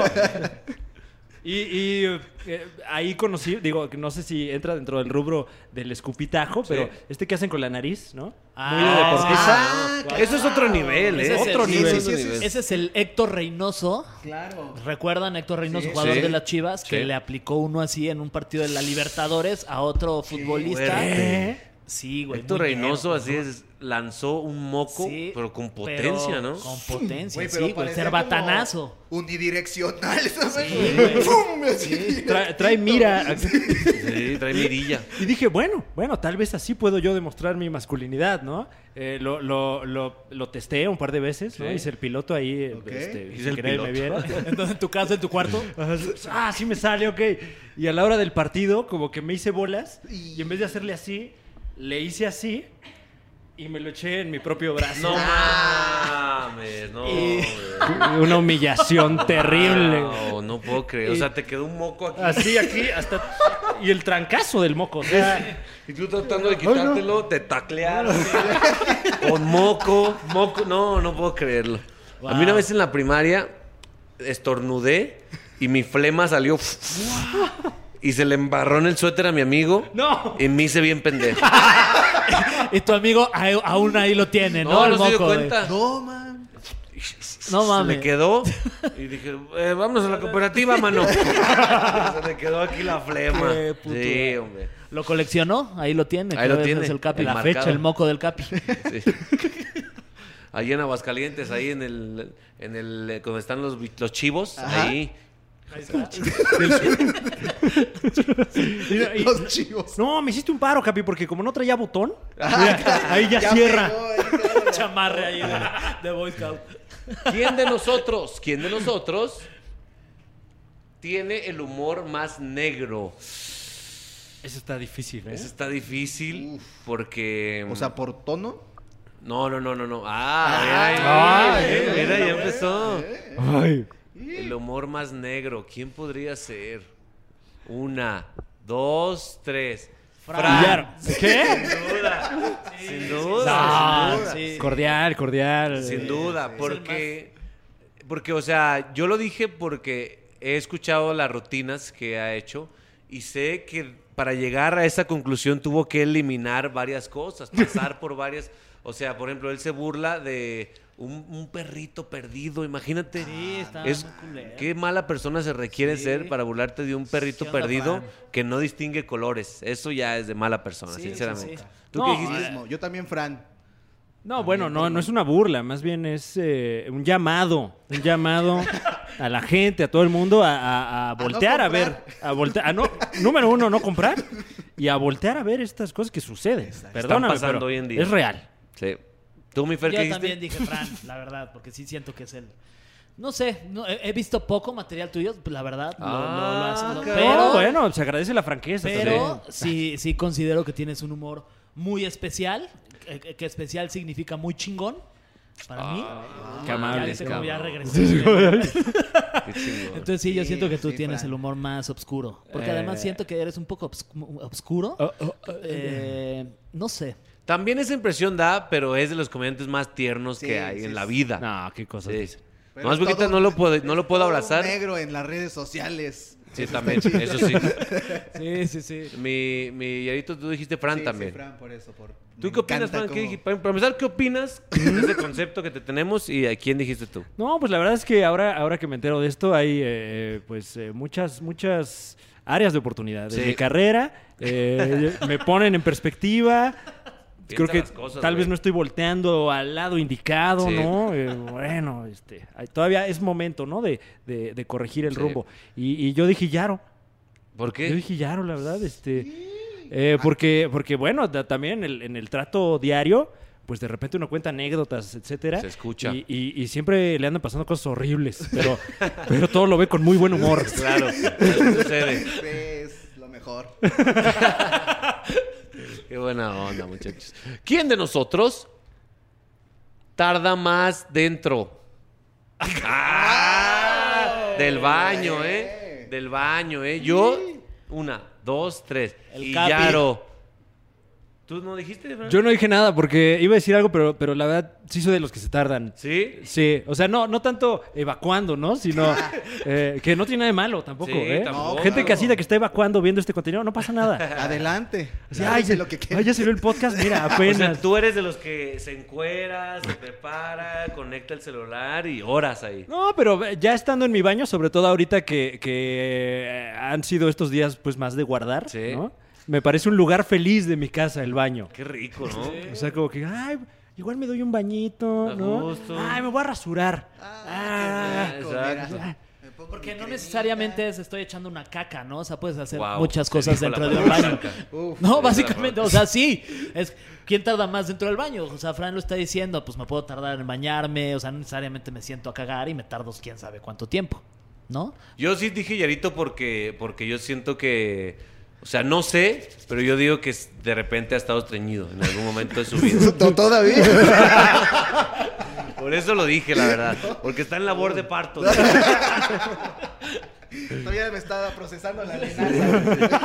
Y ahí conocí, digo, que no sé si entra dentro del rubro del escupitajo, pero que hacen con la nariz, ¿no? Muy de deportista.
Eso es otro nivel, ¿eh?
Ese es
Otro
el-
nivel.
sí, sí, sí.
Ese es el Héctor Reynoso.
Claro.
¿Recuerdan Héctor Reynoso,
Sí.
jugador
Sí.
de las Chivas, que
Sí.
le aplicó uno así en un partido de la Libertadores a otro futbolista?
fuerte.
Sí, güey.
Héctor
muy
Reynoso
ñero,
así es, lanzó un moco,
Sí,
pero con potencia,
pero
¿no?
Con potencia,
Güey,
sí,
pero
güey.
parecía
Cerbatanazo.
como Unidireccional, ¿sabes?
Sí, güey.
¡Pum! Así.
Trae mira.
Sí, trae mirilla.
Y dije, bueno, tal vez así puedo yo demostrar mi masculinidad, ¿no? Lo testé un par de veces, ¿no?
Sí.
Hice el piloto ahí,
Ok.
Hice
sin
el
que nadie me
piloto.
viera.
Entonces, en tu casa, en tu cuarto.
Sí me sale, ok. Y a la hora del partido, como que me hice bolas y en vez de hacerle así, le hice así y me lo eché en mi propio brazo.
No mames, no.
Y-
güey.
Una humillación terrible.
No puedo creer. O sea, te quedó un moco aquí.
Así aquí hasta... Y el trancazo del moco. O sea,
Y tú tratando de quitártelo, te taclearon. Con moco. No puedo creerlo. A mí una vez en la primaria estornudé y mi flema salió y se le embarró en el suéter a mi amigo.
¡No!
Y me hice bien pendejo.
Y tu amigo aún ahí lo tiene, ¿no?
No,
El
no se dio
moco, güey.
cuenta.
No, man.
No
Se
mames.
le quedó y dije, vámonos a la cooperativa, mano. Se le quedó aquí la flema.
Qué puto.
Sí, hombre.
¿Lo coleccionó? Ahí lo tiene.
Ahí lo
creo que
tiene,
Es el Capi.
el
La
marcado.
fecha, el moco del Capi.
Sí. Ahí en Aguascalientes, ahí en el donde están los chivos,
Ajá.
ahí.
y-
Los chivos.
No, me hiciste un paro, Capi, porque como no traía botón,
Ah,
mira, ahí ya cierra.
pegó, ahí quedó.
Chamarre ahí de Boy Scout.
¿Quién de nosotros tiene el humor más negro?
Eso está difícil, ¿eh?
Eso está difícil porque...
O sea, por tono.
No. Ah, mira, ya empezó.
Ay.
El humor más negro, ¿quién podría ser? 1, 2, 3.
Yaro. ¿Qué?
Sin duda. Sin duda.
Ah,
sin duda.
sí.
Cordial.
Sin duda, porque, o sea, yo lo dije porque he escuchado las rutinas que ha hecho y sé que para llegar a esa conclusión tuvo que eliminar varias cosas, pasar por varias, o sea, por ejemplo, él se burla de un perrito perdido, imagínate.
Sí, está
Es,
muy culero.
qué mala persona se requiere
Sí.
ser para burlarte de un perrito
¿Qué onda,
perdido
Fran?
que no distingue colores. Eso ya es de mala persona,
Sí,
sinceramente.
sí, sí.
¿Tú
No,
qué dijiste?
Mismo. Yo también, Fran.
No, bueno, no es una burla, más bien es un llamado a la gente, a todo el mundo a voltear a ver, número uno, no comprar y a voltear a ver estas cosas que suceden. Perdóname,
pasando
pero
hoy en día.
es real.
Sí. ¿Tú, mi Fer, qué
Yo
dijiste?
también dije Fran, la verdad, porque sí siento que es él. No sé, he visto poco material tuyo, la verdad.
cabrón.
Pero bueno, se agradece la franqueza.
Pero sí considero que tienes un humor muy especial, que especial significa muy chingón para mí.
Qué amable,
Ya viste cómo ya
cabrón.
regresé.
Qué chingón.
Entonces sí, yo
Sí,
siento que tú
sí,
tienes
Fran.
el humor más oscuro. Porque además siento que eres un poco obscuro. No sé.
También esa impresión da, pero es de los comediantes más tiernos
Sí,
que hay
sí,
en la
sí.
vida.
No, qué cosas.
Sí.
Pero
Más
es
porque
todo-
no lo puedo
todo
abrazar.
negro en las redes sociales.
Sí, también, eso sí.
Sí.
Mi Yarito, tú dijiste Fran
Sí,
también.
sí, Fran, por eso.
¿Tú
me
qué opinas,
encanta
Fran?
cómo-
Para empezar, ¿qué opinas de ese concepto que te tenemos y a quién dijiste tú?
No, pues la verdad es que ahora que me entero de esto hay muchas áreas de oportunidad. De
Sí.
mi carrera, me ponen en perspectiva.
Piensa
Creo que
las cosas,
tal vez
güey.
no estoy volteando al lado indicado,
Sí.
¿no? Bueno, todavía es momento, ¿no? De corregir el
Sí.
rumbo. Y yo dije Yaro.
¿Por
Yo
qué?
dije Yaro, la verdad, porque bueno, también en el trato diario, pues de repente uno cuenta anécdotas, etcétera.
Se escucha.
Y siempre le andan pasando cosas horribles, pero todo lo ve con muy buen humor.
Claro, eso sucede.
Es lo mejor.
Qué buena onda, muchachos. ¿Quién de nosotros tarda más dentro? Del baño, ¿eh? Del baño, ¿eh? Yo, 1, 2, 3.
El
Y
Capi.
Yaro. ¿Tú no dijiste, Fran?
Yo no dije nada porque iba a decir algo, pero la verdad sí soy de los que se tardan.
¿Sí?
Sí, o sea, no tanto evacuando, ¿no? Sino que no tiene nada de malo tampoco,
Sí,
¿eh?
tampoco.
Gente casita que está evacuando viendo este contenido, no pasa nada.
Adelante.
Así,
Háganse lo que quieran.
ya salió el podcast, mira,
O sea,
apenas.
tú eres de los que se encuera, se prepara, conecta el celular y horas ahí.
No, pero ya estando en mi baño, sobre todo ahorita que han sido estos días pues más de guardar,
Sí.
¿no? Me parece un lugar feliz de mi casa, el baño.
Qué rico, ¿no?
O sea, como que, ay, igual me doy un bañito,
A
¿no?
gusto.
Ay, me voy a rasurar.
Qué rico,
exacto.
mira. Me pongo
Porque
mi
no
cremita.
necesariamente estoy echando una caca, ¿no? O sea, puedes hacer
Wow,
muchas
se
cosas
dijo la
dentro de un
palabra
baño.
caca.
Uf.
No,
Esa
básicamente,
es
o sea, sí. ¿Quién tarda más dentro del baño? O sea, Fran lo está diciendo, pues me puedo tardar en bañarme, o sea, no necesariamente me siento a cagar y me tardo quién sabe cuánto tiempo, ¿no?
Yo sí dije Yarito porque yo siento que... O sea, no sé, pero yo digo que de repente ha estado estreñido en algún momento de su vida.
Todavía.
Por eso lo dije, la verdad. Porque está en labor de parto.
Todavía me estaba procesando la amenaza.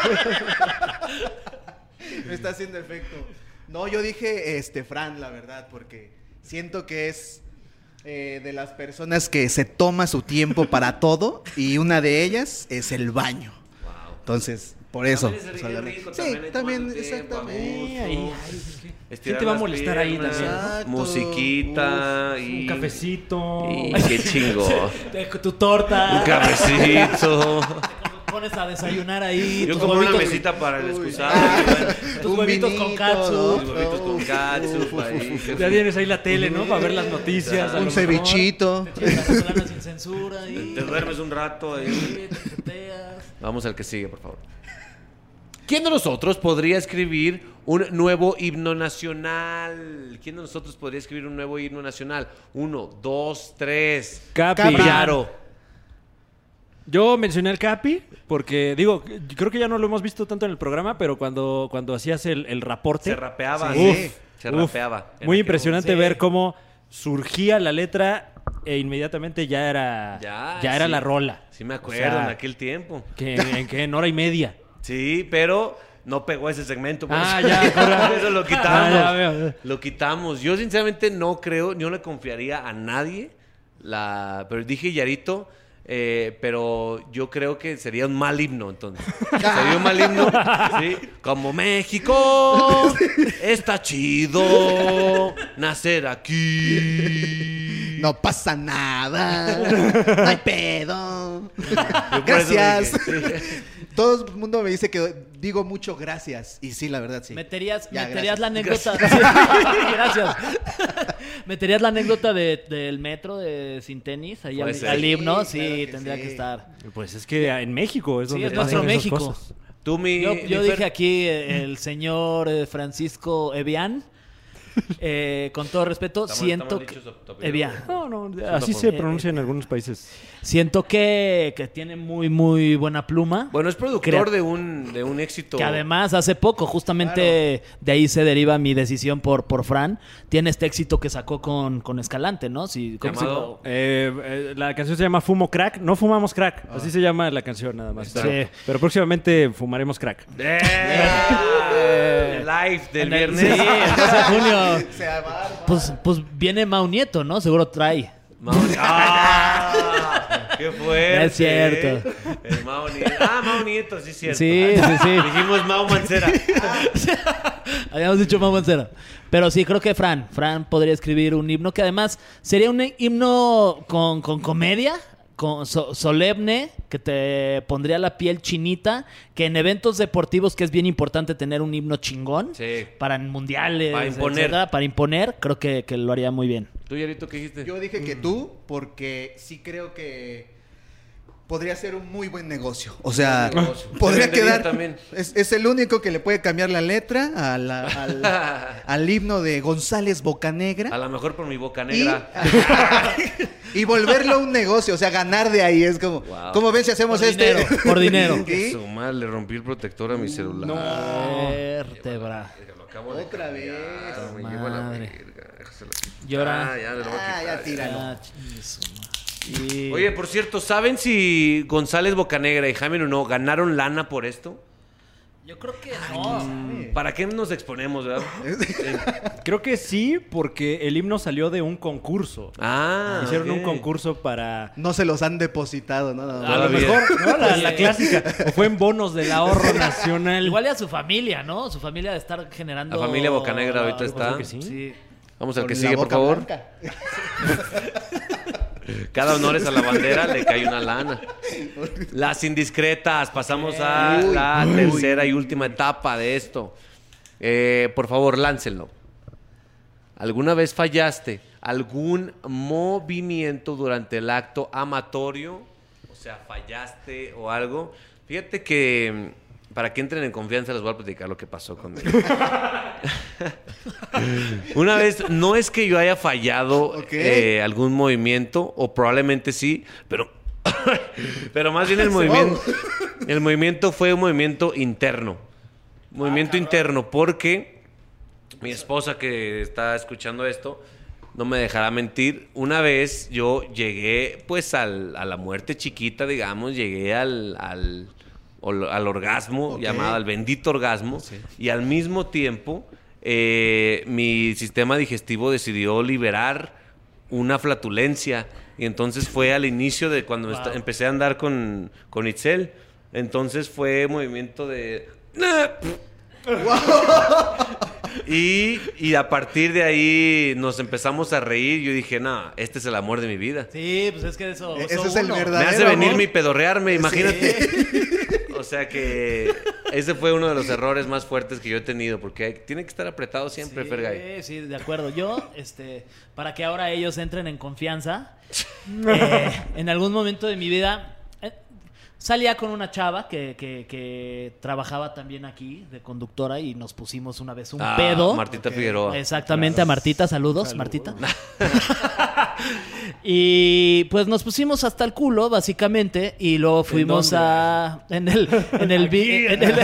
Me está haciendo efecto. No, yo dije Fran, la verdad, porque siento que es de las personas que se toma su tiempo para todo y una de ellas es el baño. Entonces, por eso.
También es
solamente.
rico,
Sí,
también
también,
hay tiempo,
exactamente.
a gusto.
¿Quién
Estirar
te va a
las
molestar ahí
piernas,
también?
Exacto.
Musiquita y...
Un cafecito.
Y qué chingo.
Tu torta.
Un cafecito.
Pones a desayunar ahí.
Yo
tus
como una
huevitos-
mesita para el
Uy.
excusado.
Tus
Un
huevitos con
vinito,
katsu.
¿no?
Los huevitos con catsup ahí.
Ya tienes ahí la tele, ¿no? Para ver las noticias. a
Un
lo
cevichito.
Te echas la venezolana sin censura ahí.
Te duermes un rato ahí.
Sí, te jeteas.
Vamos al que sigue, por favor. ¿Quién de nosotros podría escribir un nuevo himno nacional? ¿Quién de nosotros podría escribir un nuevo himno nacional? 1, 2, 3.
Capi.
Yaro.
Yo mencioné al Capi porque, digo, creo que ya no lo hemos visto tanto en el programa, pero cuando hacías el reporte...
Se rapeaba.
Sí.
Sí. Se rapeaba.
Muy
Era
impresionante
sí.
ver cómo surgía la letra e inmediatamente ya era
Ya, sí.
la rola.
Sí me acuerdo
O sea,
en aquel tiempo.
Que en hora y media.
Sí, pero no pegó ese segmento. Por
Ah,
eso,
ya, correcto.
por eso lo quitamos.
Ya veo.
Lo quitamos. Yo sinceramente no creo, yo no le confiaría a nadie. Pero dije Yarito, pero yo creo que sería un mal himno entonces. Sería un mal himno, ¿sí? Como México, está chido nacer aquí.
No pasa nada. No hay pedo.
Yo por eso
Gracias.
dije, sí.
Todo el mundo me dice que digo mucho gracias. Y sí, la verdad, sí.
¿Meterías
Ya,
la anécdota? Gracias. ¿Meterías la anécdota del metro de Sin Tenis ahí
Puede ser.
al himno?
Sí,
Sí,
claro que
tendría
sí.
que estar.
Pues es que en México es
Sí,
donde
es nuestro
pasan esas
México.
cosas.
Tú, mi
Yo
Fer,
dije aquí el señor Francisco Evian. Con todo respeto, siento que... Evian.
No, así se pronuncia en algunos países.
Siento que tiene muy, muy buena pluma.
Bueno, es productor de un éxito.
Que además hace poco, justamente de ahí se deriva mi decisión por Fran. Tiene este éxito que sacó con Escalante, ¿no? Sí, ¿cómo
Llamado-
La canción se llama Fumo Crack. No fumamos crack. Así se llama la canción nada más.
Sí.
Pero próximamente fumaremos crack.
Live del
En el-
viernes.
Sí, el 12 de junio.
Se abarba.
Pues viene Mau Nieto, ¿no? Seguro trae.
¡Qué fuerte!
No es cierto.
El Mau Nieto. Mau Nieto, sí es cierto.
Sí.
Dijimos Mau Mancera.
Habíamos dicho Mau Mancera. Pero sí, creo que Fran podría escribir un himno que además sería un himno con comedia, solemne, que te pondría la piel chinita, que en eventos deportivos, que es bien importante tener un himno chingón,
Sí.
para mundiales,
Para imponer.
etcétera, para imponer, creo que lo haría muy bien.
¿Tú, Yarito, qué dijiste?
Yo dije que tú, porque sí creo que podría ser un muy buen negocio. O sea,
Buen negocio.
podría
Se vendería
quedar.
también.
Es el único que le puede cambiar la letra al himno de González Bocanegra.
A lo mejor por mi boca
Y,
negra.
y volverlo un negocio, o sea, ganar de ahí es como,
Wow.
¿cómo ven si hacemos
Por
este?
dinero, por dinero.
¿Sí?
Su madre, le rompí el protector a mi celular.
Vértebra.
Lo acabo de
Otra vez.
cambiar, me llevo a la
Madre.
verga. Déjaselo aquí.
Llora.
Ya, me lo voy a quitar.
Ya tíralo.
Ah, chingue su madre. Y-
Oye, por cierto, ¿saben si González Bocanegra y Jaime Nuno ganaron lana por esto?
yo creo que no.
¿Para qué nos exponemos, verdad?
Creo que sí, porque el himno salió de un concurso. Hicieron
ok.
un concurso para...
No se los han depositado, ¿no? No, no.
A lo
Todavía.
mejor, ¿no? La clásica. O fue en bonos del ahorro nacional.
Igual y a su familia, ¿no? Su familia de estar generando...
La familia Bocanegra ahorita
Yo
está.
creo que sí.
Sí.
Vamos al
Con
que
la
sigue, por
boca
favor.
blanca.
Cada honores a la bandera le cae una lana. Las indiscretas. Pasamos a
Uy,
la
uy.
tercera y última etapa de esto. Por favor, láncenlo. ¿Alguna vez fallaste algún movimiento durante el acto amatorio? O sea, fallaste o algo. Fíjate que para que entren en confianza les voy a platicar lo que pasó conmigo. Una vez, no es que yo haya fallado
Ok.
algún movimiento, o probablemente sí, pero más bien el movimiento fue un movimiento interno. Movimiento interno, porque mi esposa que está escuchando esto no me dejará mentir. Una vez yo llegué pues a la muerte chiquita, digamos, llegué al orgasmo,
Ok.
llamado al bendito orgasmo, y al mismo tiempo mi sistema digestivo decidió liberar una flatulencia, y entonces fue al inicio de cuando empecé a andar con Itzel. Entonces fue movimiento de... Y a partir de ahí nos empezamos a reír. Yo dije, no, este es el amor de mi vida.
Sí, pues es que eso...
Ese
eso
es el
uno.
Me
verdadero
hace venir
amor.
mi pedorrearme, imagínate. O sea que ese fue uno de los errores más fuertes que yo he tenido, porque tiene que estar apretado siempre, Fergay.
Sí, de acuerdo. Yo, para que ahora ellos entren en confianza, en algún momento de mi vida salía con una chava que trabajaba también aquí de conductora y nos pusimos una vez un pedo.
Martita Figueroa.
Exactamente, a Martita. Saludos, Martita. Y pues nos pusimos hasta el culo, básicamente, y luego fuimos
dónde?
en el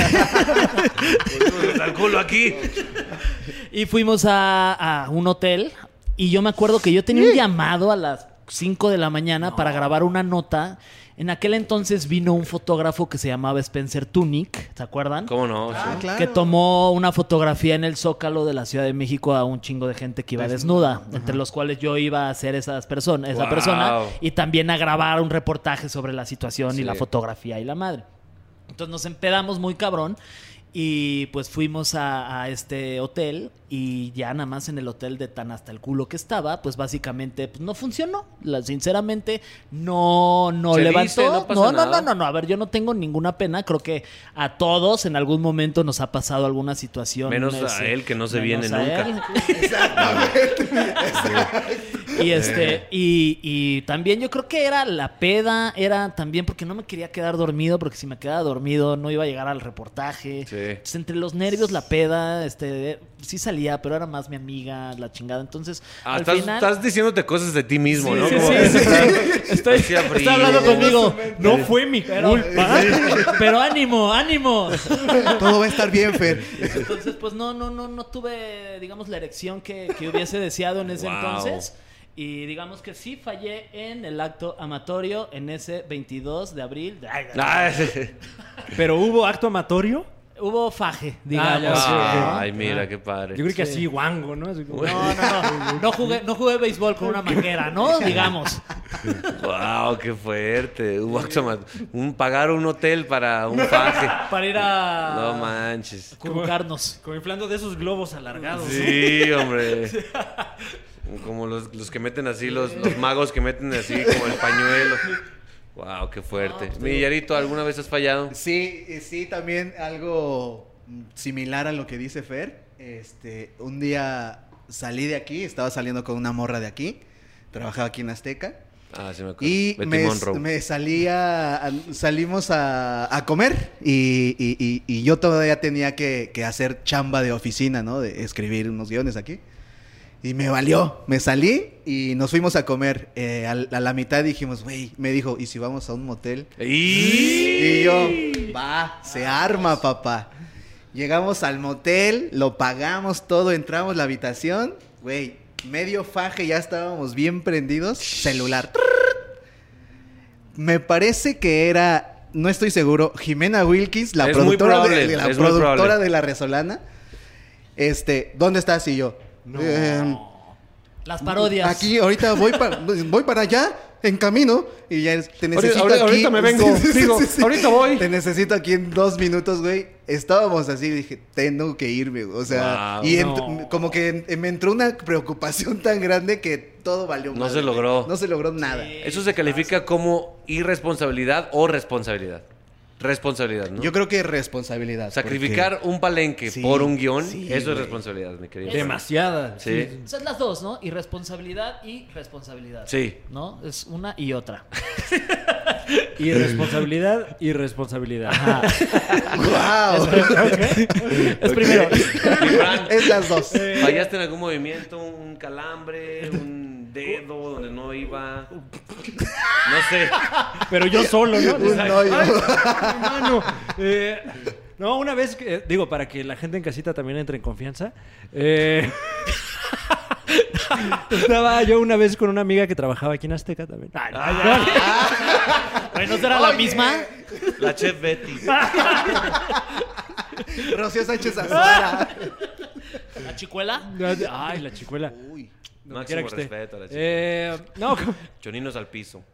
Al culo aquí.
y fuimos a un hotel. Y yo me acuerdo que yo tenía un llamado a las 5 de la mañana para grabar una nota. En aquel entonces vino un fotógrafo que se llamaba Spencer Tunick, ¿se acuerdan?
¿Cómo no? Sí.
Claro.
Que tomó una fotografía en el Zócalo de la Ciudad de México a un chingo de gente que iba desnuda, entre los cuales yo iba a ser esa persona, y también a grabar un reportaje sobre la situación y
Sí.
la fotografía y la madre. Entonces nos empedamos muy cabrón y pues fuimos a este hotel y ya nada más en el hotel de tan hasta el culo que estaba, pues básicamente pues, no funcionó. Sinceramente no
Se
levantó.
dice, no pasa nada.
No. A ver, yo no tengo ninguna pena. Creo que a todos en algún momento nos ha pasado alguna situación.
Menos a él, que no se viene
menos a
nunca.
él. Y también yo creo que era la peda, era también porque no me quería quedar dormido, porque si me quedaba dormido no iba a llegar al reportaje.
Sí.
Entonces, entre los nervios, la peda, sí salía, pero era más mi amiga, la chingada. Entonces, al
estás,
final...
estás diciéndote cosas de ti mismo, ¿no?
Sí,
Como-
Estoy
Hacía frío.
está hablando conmigo.
No fue mi culpa.
Pero ánimo.
Todo va a estar bien, Fer.
Entonces, pues no tuve, digamos, la erección que hubiese deseado en ese
Wow.
entonces. Y digamos que sí fallé en el acto amatorio en ese 22 de abril.
Pero hubo acto amatorio.
Hubo faje, digamos.
ya, sí.
¿no?
Ay, mira, qué padre.
Yo creo que
Sí.
así guango, ¿no? Así como-
No jugué béisbol con una manguera, ¿no? Digamos.
Wow, qué fuerte. Pagar un hotel para un faje.
Para ir a
No manches.
colocarnos.
Como inflando de esos globos alargados. ¿no?
Sí, hombre. Como los que meten así, los magos que meten así como el pañuelo. Wow, qué fuerte. Millarito, ¿alguna vez has fallado?
Sí, también algo similar a lo que dice Fer. Un día salí de aquí, estaba saliendo con una morra de aquí, trabajaba aquí en Azteca.
Ah, sí me acuerdo.
Y
Betty Monroe.
salimos a comer y yo todavía tenía que hacer chamba de oficina, ¿no? De escribir unos guiones aquí. Y me valió, me salí y nos fuimos a comer. A la mitad dijimos, güey, me dijo, ¿y si vamos a un motel? Y yo, se arma, papá. Llegamos al motel, lo pagamos todo, entramos a la habitación, güey, medio faje, ya estábamos bien prendidos, celular. Me parece que era, no estoy seguro, Jimena Wilkins, la
Es muy
productora,
probable,
de, la
es muy
productora
probable.
de La Resolana. ¿Dónde estás? Y yo,
Las parodias.
aquí, ahorita voy para allá, en camino, y ya te necesito aquí.
ahorita me vengo, digo, ahorita voy.
Te necesito aquí en 2 minutos, güey. Estábamos así, dije, tengo que irme, o sea,
Wow,
y
no.
como que me entró una preocupación tan grande que todo valió
No
madre,
se logró.
güey. No se logró nada.
Eso se califica como irresponsabilidad o responsabilidad. Responsabilidad, ¿no?
Yo creo que responsabilidad.
Sacrificar un palenque
Sí,
por un guión,
sí,
eso es
güey.
responsabilidad, mi querido.
Demasiada.
Sí.
Son las dos, ¿no? Irresponsabilidad y responsabilidad.
Sí.
¿No? Es una y otra.
Irresponsabilidad.
¡Wow!
Es primero.
Mi Fran,
Es las dos.
¿fallaste en algún movimiento? ¿Un calambre? ¿Un dedo donde no iba? No sé.
Pero yo solo, ¿no?
No, yo-
Hermano, no, una vez que, digo, para que la gente en casita también entre en confianza. Estaba yo una vez con una amiga que trabajaba aquí en Azteca también.
Bueno, ¿no será la misma?
La chef Betty.
Rocío Sánchez Azara.
¿La chicuela?
Ay, la chicuela.
Uy.
Donde quiera
Máximo
que esté.
respeto a la chica.
No,
Choninos al piso.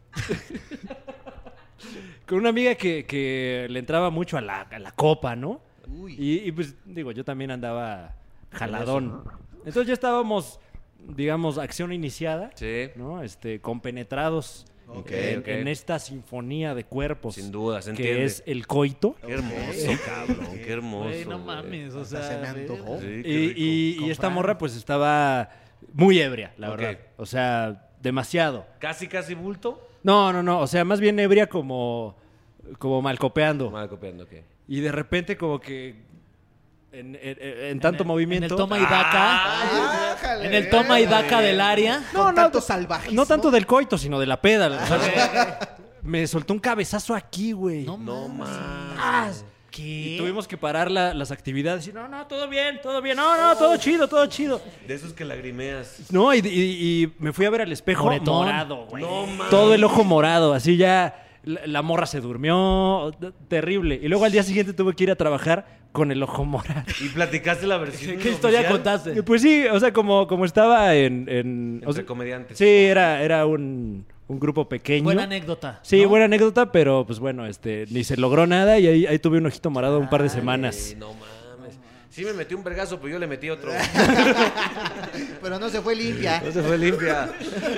con una amiga que le entraba mucho a la copa, ¿no?
Uy.
Y pues, digo, yo también andaba jaladón. Entonces ya estábamos, digamos, acción iniciada,
Sí.
¿no? Compenetrados
Ok,
en,
ok.
en esta sinfonía de cuerpos.
Sin duda, se
que
entiende.
es el coito.
Qué hermoso, cabrón. Qué hermoso.
Güey, no
güey.
mames. O
Hasta
sea,
se me antojó.
Sí, qué
Y,
rico.
y esta morra pues estaba muy ebria, la
Ok.
verdad. O sea, demasiado.
Casi bulto.
No. O sea, más bien ebria como mal copeando.
Mal copiando, ok.
Y de repente como que en tanto movimiento...
En el toma y daca.
Ájale,
En el toma y daca del área.
Con tanto salvajismo.
No tanto del coito, sino de la peda. O sea, me soltó un cabezazo aquí, güey.
No
No
mames.
más.
¿Qué?
Y tuvimos que parar las actividades. Y no, todo bien. No, todo chido.
De esos que lagrimeas.
No, y me fui a ver al espejo
Moretón.
morado, güey.
No, mames.
Todo el ojo morado, así ya la morra se durmió, terrible. Y luego al día siguiente tuve que ir a trabajar con el ojo morado.
¿Y platicaste la versión
¿Qué historia
oficial?
contaste?
Pues sí, o sea, como estaba en o
Entre
sea,
comediantes.
sí, era un grupo pequeño.
Buena anécdota.
Sí,
¿no?
buena anécdota, pero pues bueno, ni se logró nada y ahí tuve un ojito morado un par de semanas.
Ay, no mames. Sí me metí un vergazo, pero yo le metí otro.
Pero no se fue limpia.
No se fue limpia.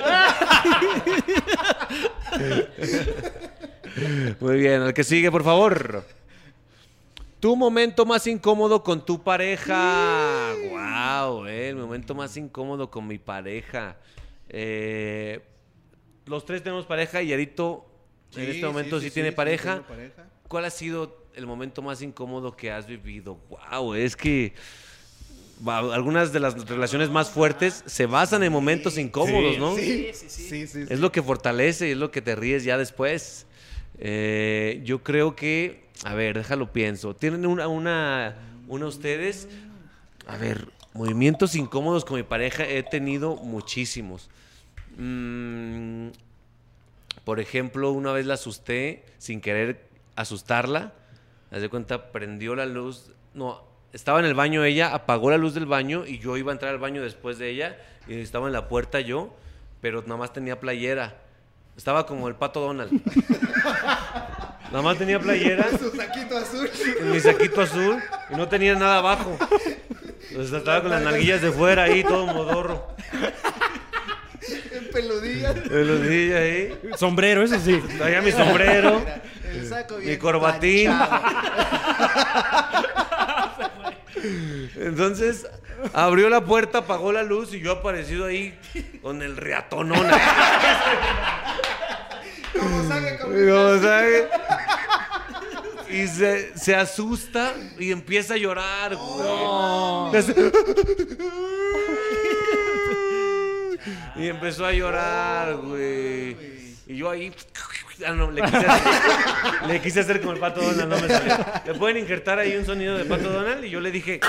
Muy bien, el que sigue, por favor. Tu momento más incómodo con tu pareja. Wow, el momento más incómodo con mi pareja. Los tres tenemos pareja y Yarito en este momento sí tiene pareja.
tengo pareja.
¿Cuál ha sido el momento más incómodo que has vivido? Wow, es que algunas de las relaciones más fuertes se basan en momentos incómodos, ¿no?
Sí.
Es lo que fortalece y es lo que te ríes ya después. Yo creo que... A ver, déjalo pienso. ¿Tienen una ustedes? A ver, movimientos incómodos con mi pareja he tenido muchísimos. Por ejemplo, una vez la asusté sin querer asustarla. Haz de cuenta, prendió la luz. No, estaba en el baño ella, apagó la luz del baño y yo iba a entrar al baño después de ella y estaba en la puerta yo, pero nada más tenía playera. Estaba como el Pato Donald. Nada más tenía playera.
Su saquito azul.
En mi saquito azul y no tenía nada abajo. Entonces estaba con las nalguillas de fuera ahí, todo modorro.
En peludillas.
Peludilla ahí.
Sombrero, eso sí.
Traía mi sombrero,
El saco bien
mi corbatín.
planchado.
Entonces abrió la puerta, apagó la luz y yo aparecido ahí con el riatonón.
¿Cómo sabe?
Como sabe. Y se asusta y empieza a llorar, güey. Y empezó a llorar, güey. Y yo ahí... no, le quise hacer como el Pato Donald, no me salió. ¿Le pueden injertar ahí un sonido de Pato Donald? Y yo le dije...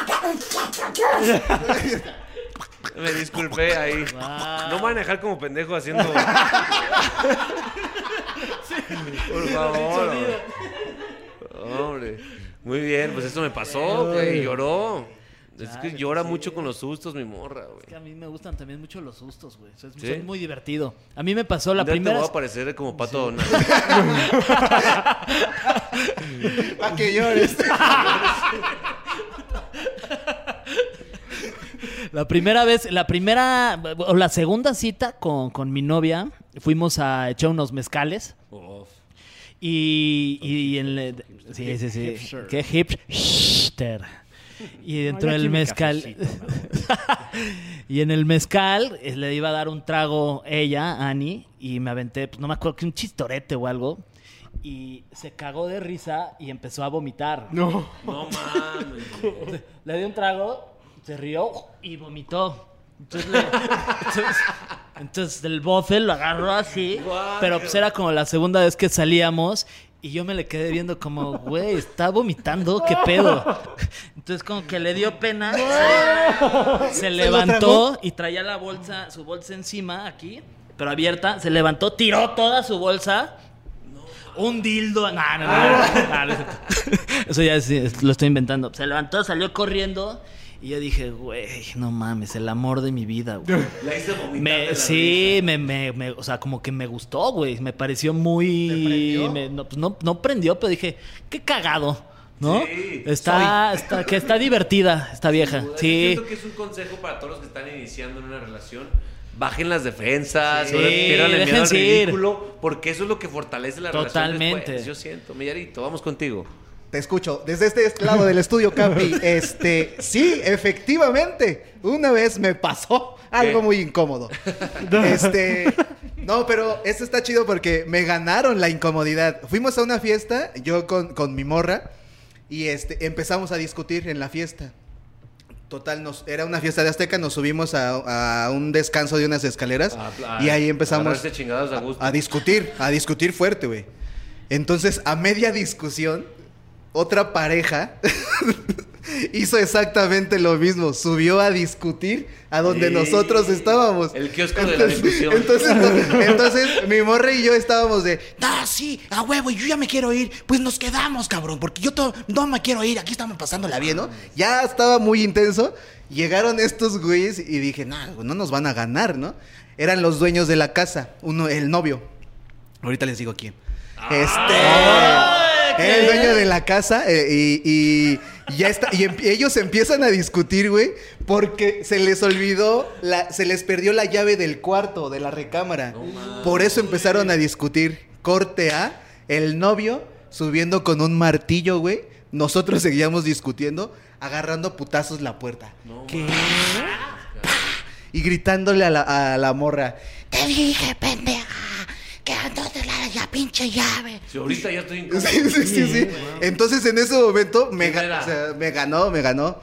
Me disculpé ahí. No me van a dejar como pendejo haciendo... Por favor. Hombre. Muy bien, pues eso me pasó, güey. Lloró. Es que llora mucho con los sustos, mi morra, güey.
Es que a mí me gustan también mucho los sustos, güey. Es
¿Sí?
muy divertido. A mí me pasó la
Ya
primera...
te voy a parecer como Pato Donald.
Para que llores.
La segunda cita con mi novia, fuimos a echar unos mezcales. Y sí. Qué hipster. Y dentro
Ay, aquí
del
mi
mezcal... y en el mezcal le iba a dar un trago ella, Ani, y me aventé, pues no me acuerdo, que un chistorete o algo. Y se cagó de risa y empezó a vomitar.
No.
No mames.
Le di un trago, se rió y vomitó. Entonces el bofe lo agarró así, pero pues era como la segunda vez que salíamos y yo me le quedé viendo como, güey, está vomitando, ¿qué pedo? Entonces como que le dio pena, se levantó y traía su bolsa encima aquí, pero abierta, se levantó, tiró toda su bolsa. Un dildo. No, eso ya lo estoy inventando. Se levantó, salió corriendo. Y yo dije, güey, no mames, el amor de mi vida, güey.
La hice vomitar de la
Sí, o sea, como que me gustó, güey. Me pareció muy...
¿Te prendió?
No prendió, pero dije, qué cagado, ¿no?
Sí.
Está divertida esta vieja.
risa.
Sí.
Siento que es un consejo para todos los que están iniciando en una relación. Bajen las defensas,
Sí,
no le pierdan el miedo al
déjense ir.
ridículo, porque eso es lo que fortalece la relación
Totalmente.
después. Yo siento, Millarito, vamos contigo.
Te escucho. Desde este lado del estudio, Capi. Sí, efectivamente. Una vez me pasó algo
¿Qué?
muy incómodo. No, pero esto está chido porque me ganaron la incomodidad. Fuimos a una fiesta, yo con mi morra, y empezamos a discutir en la fiesta. Total, era una fiesta de Azteca, nos subimos a un descanso de unas escaleras y ahí empezamos
agarrarse chingados a gusto.
a discutir fuerte, güey. Entonces, a media discusión, otra pareja hizo exactamente lo mismo. Subió a discutir a donde nosotros estábamos.
El kiosco de la discusión.
Entonces, mi morra y yo estábamos de... No, sí, a huevo, yo ya me quiero ir. Pues nos quedamos, cabrón, porque yo no me quiero ir. Aquí estamos pasándola bien, ¿no? Ya estaba muy intenso. Llegaron estos güeyes y dije, no nos van a ganar, ¿no? Eran los dueños de la casa. El novio. Ahorita les digo quién. Era el dueño de la casa y ya está. Y ellos empiezan a discutir, güey, porque se les olvidó, se les perdió la llave del cuarto, de la recámara. Por eso empezaron a discutir. Corte A, el novio subiendo con un martillo, güey. Nosotros seguíamos discutiendo, agarrando putazos la puerta.
¿Qué?
Y gritándole a la morra, te dije, pendeja, que entonces la pinche llave.
Si ahorita ya estoy en
Sí. Entonces en ese momento me
¿Quién era?
ganó. No.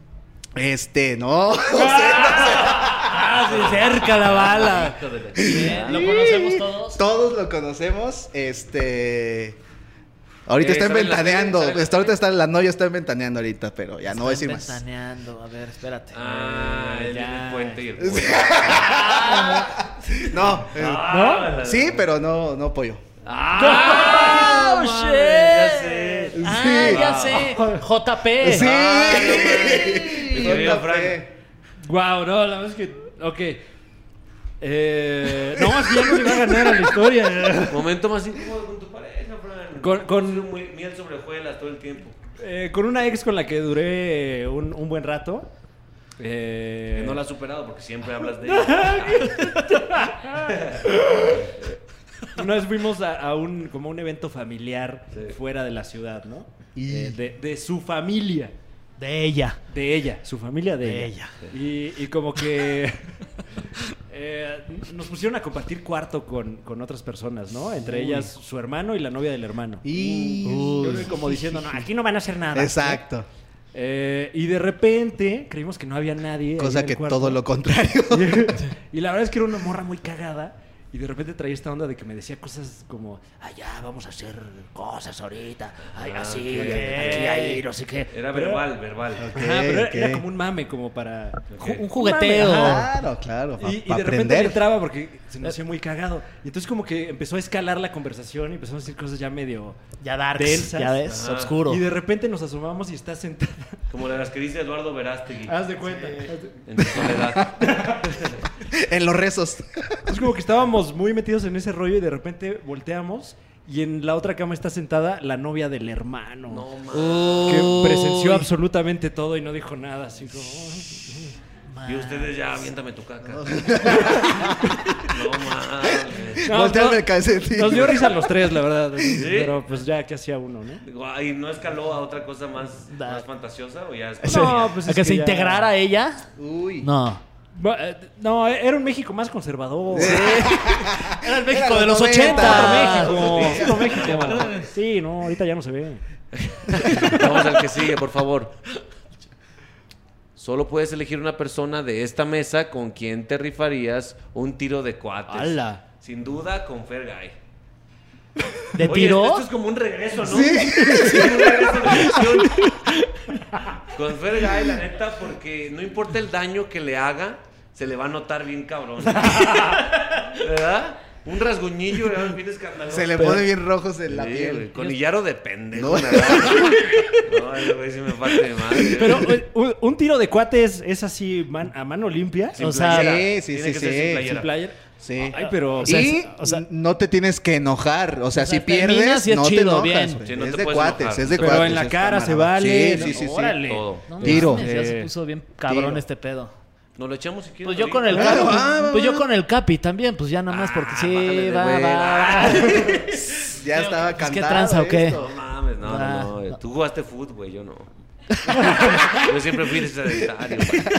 Sí, cerca la bala.
Hijo de la chingada.
¿Lo conocemos todos?
Todos lo conocemos. Ahorita está
¿saben la
ventaneando.
serie? ¿Saben la
La novia está ventaneando ahorita, pero ya no voy a decir más.
Ventaneando. A ver, espérate.
Ya. El puente y el puente.
No.
¿No?
Sí, pero no pollo.
¡Ah!
¡Oh,
mames,
shit!
ya sé.
Ah, ya sé. JP.
Sí.
Mi querido Frank.
Guau, no, la verdad es que... Ok. No, es que ya no se va a ganar a la historia.
Momento más incómodo con tu pareja, Frank.
Con-
miel sobre hojuelas todo el tiempo.
Con una ex con la que duré un buen rato.
Que no la has superado porque siempre hablas de ella.
Una vez fuimos a un evento familiar fuera de la ciudad, ¿no?
Y-
De su familia.
De ella.
De ella, su familia de
De
ella. Y como que nos pusieron a compartir cuarto con otras personas, ¿no? Entre ellas su hermano y la novia del hermano.
Y...
Yo como diciendo, no, aquí no van a hacer nada.
Exacto.
¿no? Y de repente creímos que no había nadie. ahí
Cosa
en el
que
cuarto.
todo lo contrario.
Y la verdad es que era una morra muy cagada. Y de repente traía esta onda de que me decía cosas como, ya vamos a hacer cosas ahorita. Ay, así,
ok.
aquí, ahí, no sé qué.
Era
Pero
verbal.
Ajá, pero
ok.
era como un mame, como para...
Un jugueteo.
Un mame, ajá.
Claro.
Y
Para
de repente
aprender.
le entraba porque se me hacía muy cagado. Y entonces como que empezó a escalar la conversación y empezamos a decir cosas ya medio...
Ya darks.
densas.
Ya ves,
Ajá.
oscuro.
Y de repente nos asomamos y está sentada.
Como las que dice Eduardo Verástegui.
Haz de cuenta.
En su soledad.
En los rezos.
Es como que estábamos muy metidos en ese rollo y de repente volteamos y en la otra cama está sentada la novia del hermano.
No mames.
Que presenció absolutamente todo y no dijo nada, así como...
Y ustedes ya, aviéntame tu caca. No mames.
No,
Volteame
no,
el calcetín.
Nos dio risa a los tres, la verdad.
¿Sí?
Pero pues ya, ¿qué hacía uno, no?
Digo, ¿y no escaló a otra cosa más fantasiosa o ya es
No, pues
¿A
es
que se
ya-
integrara ella?
Uy.
No.
No, era un México más conservador.
Era el México
Era
de
los
los
90.
80.
Otro México. Sí, no, ahorita ya no se ve.
Vamos al que sigue, por favor. Solo puedes elegir una persona de esta mesa con quien te rifarías un tiro de cuates.
¡Hala!
Sin duda, con Fergay.
¿De
Oye,
tiro?
esto es como un regreso, ¿no? Sí, un regreso de elección. Con Fergay, la neta, porque no importa el daño que le haga, se le va a notar bien cabrón. ¿Verdad? Un rasguñillo bien escandaloso.
Se le pone bien rojos en la
Sí,
piel.
güey, con hillaro de pendejo.
No.
¿Verdad? No, ese güey sí me parte de madre.
Pero un tiro de cuates es así a mano limpia.
Sin
o sea,
playera.
sí,
Tiene
sí,
que ser
sí.
sin
Sin
playera.
player.
Sí.
Ay, pero...
O sea,
Y
o sea-
no te tienes que enojar. O sea,
O sea,
si pierdes,
terminas y es
no te
chido,
enojas.
bien.
güey.
Sí, no
es
te
de
puedes
cuates,
enojar.
es de
Pero
cuates.
en la
es
cara
cámara.
se vale.
Sí, sí, sí.
Órale.
Todo.
No
Tiro.
mames, ya se puso bien cabrón este pedo.
Nos lo echamos si quieres.
Pues yo con el
ahorita.
Capi, pues yo con el Capi también, pues ya nada más porque sí,
bájale de
va.
Ya estaba
Pues, ¿qué
cantado.
tranza o qué?
esto.
No mames, no,
Ah,
no,
no.
Tú jugaste fútbol, güey, yo no. Yo siempre fui sedentario.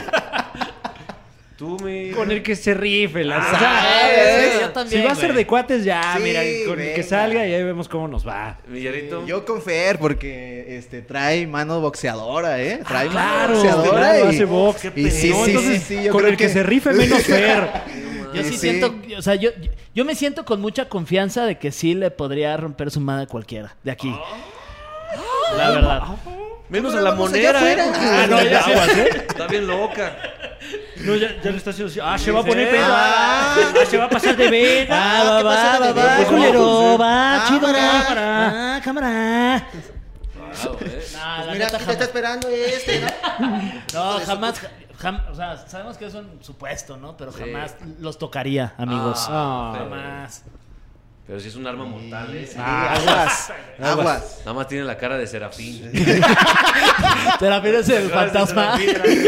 Tú me...
Con el que se rife. La
Ah,
o sea,
sí,
yo también,
si va a ser
güey.
de cuates, ya,
Sí,
mira, con el que
venga.
salga y ahí vemos cómo nos va.
Millarito.
Yo con Fer, porque trae mano boxeadora, ¿eh? Trae mano
Claro,
boxeadora.
claro,
y,
hace box.
Qué
y sí,
No,
sí,
entonces,
sí, yo
con
creo
el que se rife menos Fer.
Yo sí
Sí.
siento, o sea, yo me siento con mucha confianza de que sí le podría romper su madre a cualquiera de aquí. La verdad.
Menos
¿Cómo
a la
la vamos allá
monera,
afuera?
Ah, no, ya aguas, ¿eh?
Está bien loca.
No, ya le está haciendo así. Ah, se va a
Sí.
poner pedo. Ah, se va a pasar de vega.
Ah,
¿qué pasó de
va,
viejo?
culero, va, chido,
Cámara.
cámara.
Wow,
No, la
Mira,
neta
aquí te está esperando ¿no?
No, jamás, o sea, sabemos que es un supuesto, ¿no? Pero jamás los tocaría, amigos.
Ah.
Jamás.
Pero sí es un arma mortal, ¿eh?
Aguas. Aguas.
Nada más tiene la cara de Serafín.
Serafín es el fantasma.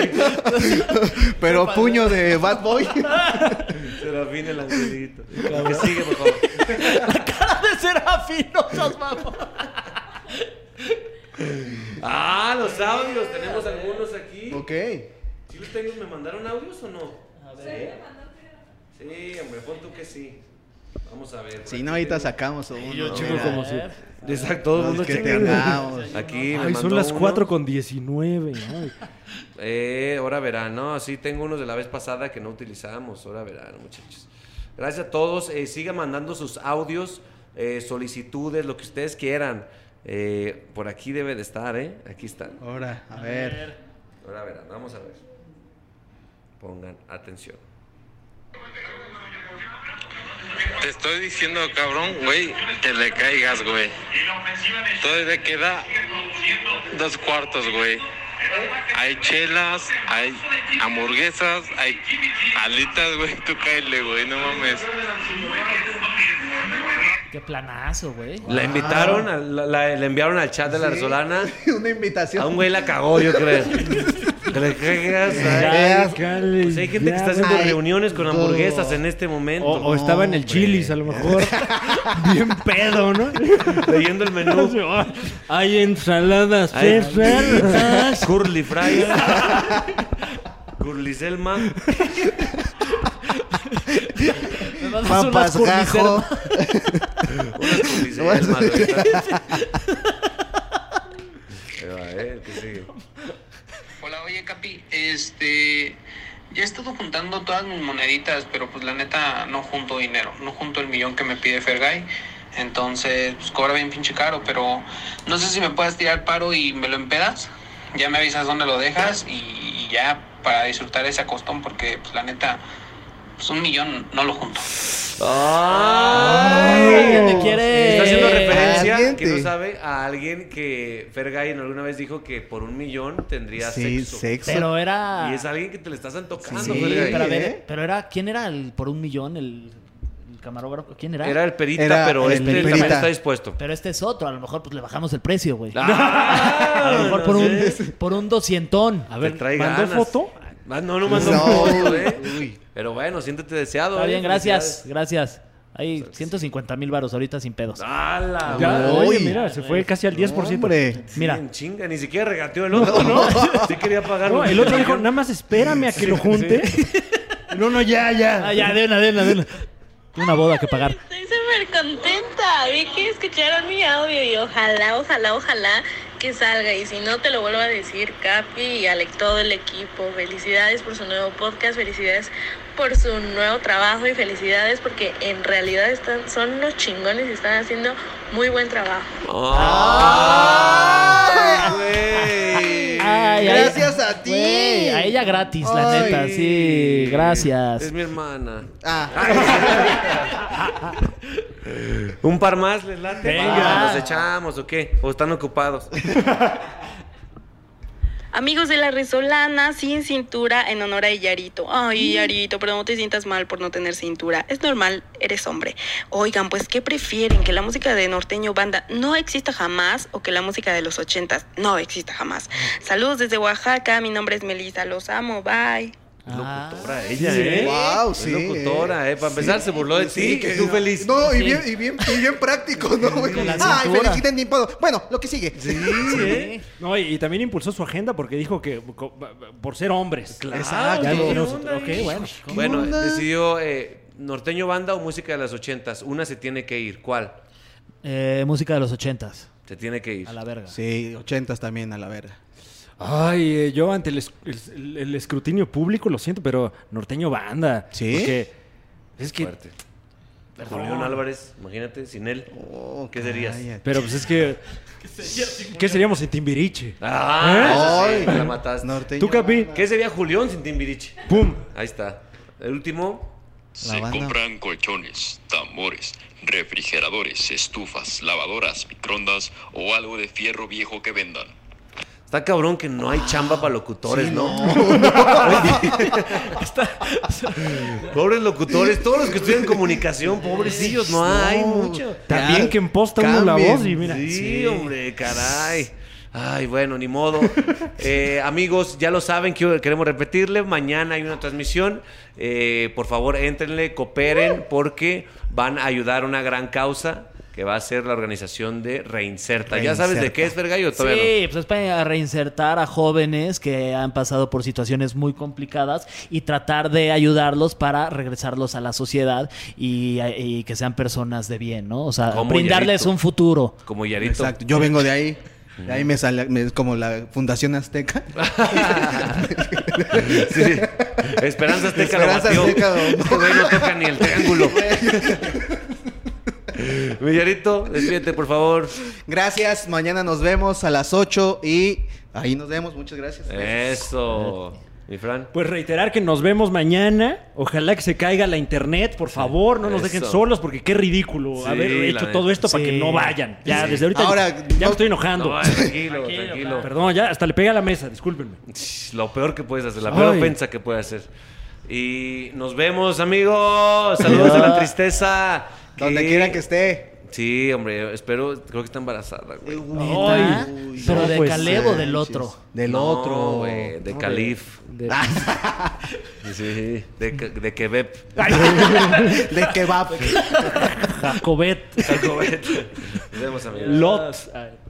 Pero puño de Bad Boy.
Serafín el angelito. Que sigue, por favor.
La cara de Serafín, no seas mamón.
Ah, los audios. Tenemos algunos aquí.
Ok.
¿Sí los tengo? ¿Me mandaron audios o no? Sí, hombre, pon tú que sí. Vamos a ver.
Si no, ahorita sacamos uno.
yo checo
mira.
como si...
Exacto, todo el mundo
Que
checa.
tengamos.
Aquí me
Ay,
mandó
son las
uno.
4:19. Ay.
Ahora verán, ¿no? Sí, tengo unos de la vez pasada que no utilizamos. Ahora verán, muchachos. Gracias a todos. Sigan mandando sus audios, solicitudes, lo que ustedes quieran. Por aquí debe de estar, ¿eh? Aquí están.
Ahora, a ver.
Ahora verán, vamos a ver. Pongan atención.
Te estoy diciendo, cabrón, güey, que le caigas, güey. Todavía queda 2 cuartos, güey. Hay chelas, hay hamburguesas, hay alitas, güey. Tú cáele, güey, no mames.
Qué planazo, güey.
La invitaron, la enviaron al chat de la Resolana.
Una invitación.
A un güey la cagó, yo creo. Que le caigas.
Veas.
Pues hay gente que está haciendo reuniones con hamburguesas en este momento.
O estaba en el Chili's, a lo mejor. Bien pedo, ¿no?
Leyendo el menú.
Hay ensaladas
Hay-
César.
Curly fries. Curly Selma.
Me mandas
Papas
unas
gajo.
Unas Curly Selma. El que sigue.
Hola, oye Capi, ya he estado juntando todas mis moneditas, pero pues la neta no junto dinero, no junto el millón que me pide Fergay, entonces pues cobra bien pinche caro, pero no sé si me puedes tirar paro y me lo empedas, ya me avisas dónde lo dejas y ya para disfrutar ese acostón, porque pues la neta, pues 1 millón no lo junto.
Ay, me quiere.
Está haciendo referencia,
Caliente.
que no sabe, a alguien que Fergay alguna vez dijo que por 1 millón tendría
Sí,
sexo.
sexo.
Pero era.
Y es alguien que te le estás tocando,
Sí,
Fergay.
Pero a ver,
¿eh?
pero era. ¿Quién era el por 1 millón? El camarógrafo. ¿Quién era?
Era el perita,
Era
pero
el
este
perita.
también está dispuesto.
Pero este es otro. A lo mejor pues le bajamos el precio, güey.
Ah,
A lo mejor
no
por un 200.
A ver,
Te trae
¿mandó
ganas.
foto?
Ah, no mandó
No.
foto, ¿eh?
Uy.
Pero bueno, siéntete deseado.
Está bien, gracias.
Felicidades.
Gracias. Hay 150,000 varos ahorita sin pedos.
¡Hala!
Ya,
madre!
oye,
Uy.
mira, se fue casi al 10%.
Hombre.
Sí,
Mira.
en chinga, ni siquiera regateó el otro, ¿no? Sí quería pagar.
No, el otro dijo, nada más espérame a que lo junte. No, ya.
Ah, ya, de una. Tengo una boda que pagar.
Estoy súper contenta. Vi que escucharon mi audio y ojalá que salga. Y si no, te lo vuelvo a decir, Capi y a todo el equipo. Felicidades por su nuevo podcast, felicidades por su nuevo trabajo y felicidades porque en realidad son unos chingones y están haciendo muy buen trabajo.
¡Ay, güey!
Ay,
Gracias a ti.
Güey, a ella gratis, la
Ay.
neta. Sí, gracias.
Es mi hermana.
Ah,
¿Un par más les late?
Venga.
¿Nos echamos o qué? ¿O están ocupados?
Amigos de La Resolana, sin cintura en honor a Yarito. Ay, Yarito, pero no te sientas mal por no tener cintura. Es normal, eres hombre. Oigan, pues, ¿qué prefieren? ¿Que la música de Norteño Banda no exista jamás o que la música de los 80s no exista jamás? Saludos desde Oaxaca, mi nombre es Melissa, los amo, bye.
Locutora ella,
sí.
¿eh?
Wow,
Es
sí,
locutora, ¿eh? Para empezar se burló de ti.
que
Tú feliz.
No,
Sí.
y bien práctico, ¿no? güey?
la
Ay,
cintura.
felicidades, ni puedo. Bueno, lo que sigue.
Sí.
No, y también impulsó su agenda porque dijo que por ser hombres.
Exacto.
Ya
¿Qué
nos-
onda
ok,
ahí?
bueno.
Bueno,
onda?
decidió Norteño Banda o música de las 80s. Una se tiene que ir. ¿Cuál?
Música de los 80s.
Se tiene que ir.
A la verga.
Sí, 80s también, a la verga.
Ay, yo ante el escrutinio público, lo siento, pero Norteño Banda.
¿Sí?
Porque es que
Fuerte. Julián Álvarez, imagínate, sin él. ¿Qué serías?
Pero pues es que... ¿Qué seríamos sin Timbiriche?
Ay, me la mataste.
Norteño.
¿Tú, Capi?
¿Qué sería Julián sin Timbiriche?
¡Pum!
Ahí está. El último.
Se compran colchones, tambores, refrigeradores, estufas, lavadoras, microondas o algo de fierro viejo que vendan.
Está cabrón que no hay chamba para locutores, ¿no? Pobres locutores, todos los que estudian comunicación, pobrecillos, no hay mucho.
También que imposta uno la voz y mira.
Sí, hombre, caray. Ay, bueno, ni modo. Amigos, ya lo saben, queremos repetirle. Mañana hay una transmisión. Por favor, éntrenle, cooperen, porque van a ayudar a una gran causa que va a ser la organización de Reinserta. ¿Ya sabes de qué es, Fergay, o todavía
Sí,
no?
pues es para reinsertar a jóvenes que han pasado por situaciones muy complicadas y tratar de ayudarlos para regresarlos a la sociedad y que sean personas de bien, ¿no? O sea,
Como
brindarles
Yarito.
un futuro.
Como Yarito.
Exacto, yo vengo de ahí. De ahí me sale como la Fundación Azteca.
Sí. Esperanza Azteca lo
Esperanza
batió.
Azteca, no.
Este güey no toca ni el triángulo. Villarito, despídete, por favor.
Gracias, mañana nos vemos a las 8 y ahí nos vemos. Muchas gracias.
Eso. Mi Fran.
Pues reiterar que nos vemos mañana. Ojalá que se caiga la internet, por favor. No nos dejen
Eso.
solos porque qué ridículo
Sí,
haber
la
hecho
neta.
todo esto para
Sí.
que no vayan. Ya,
Sí.
desde ahorita
Ahora,
ya me estoy enojando.
No, tranquilo.
Perdón, ya hasta le pegué a la mesa, discúlpenme.
Lo peor que puedes hacer, la peor
Ay.
ofensa que puedes hacer. Y nos vemos, amigos. Saludos de la tristeza.
Donde quiera que esté.
Sí, hombre, espero, creo que está embarazada, güey.
¿Neta?
Uy,
Pero
no,
de
pues,
Caleb o del otro.
Del
No,
otro.
güey, de
No,
Calif.
de-
Sí, de Quebec.
De kebab.
Jacobet.
Nos vemos, amigos.
Lot. Ay.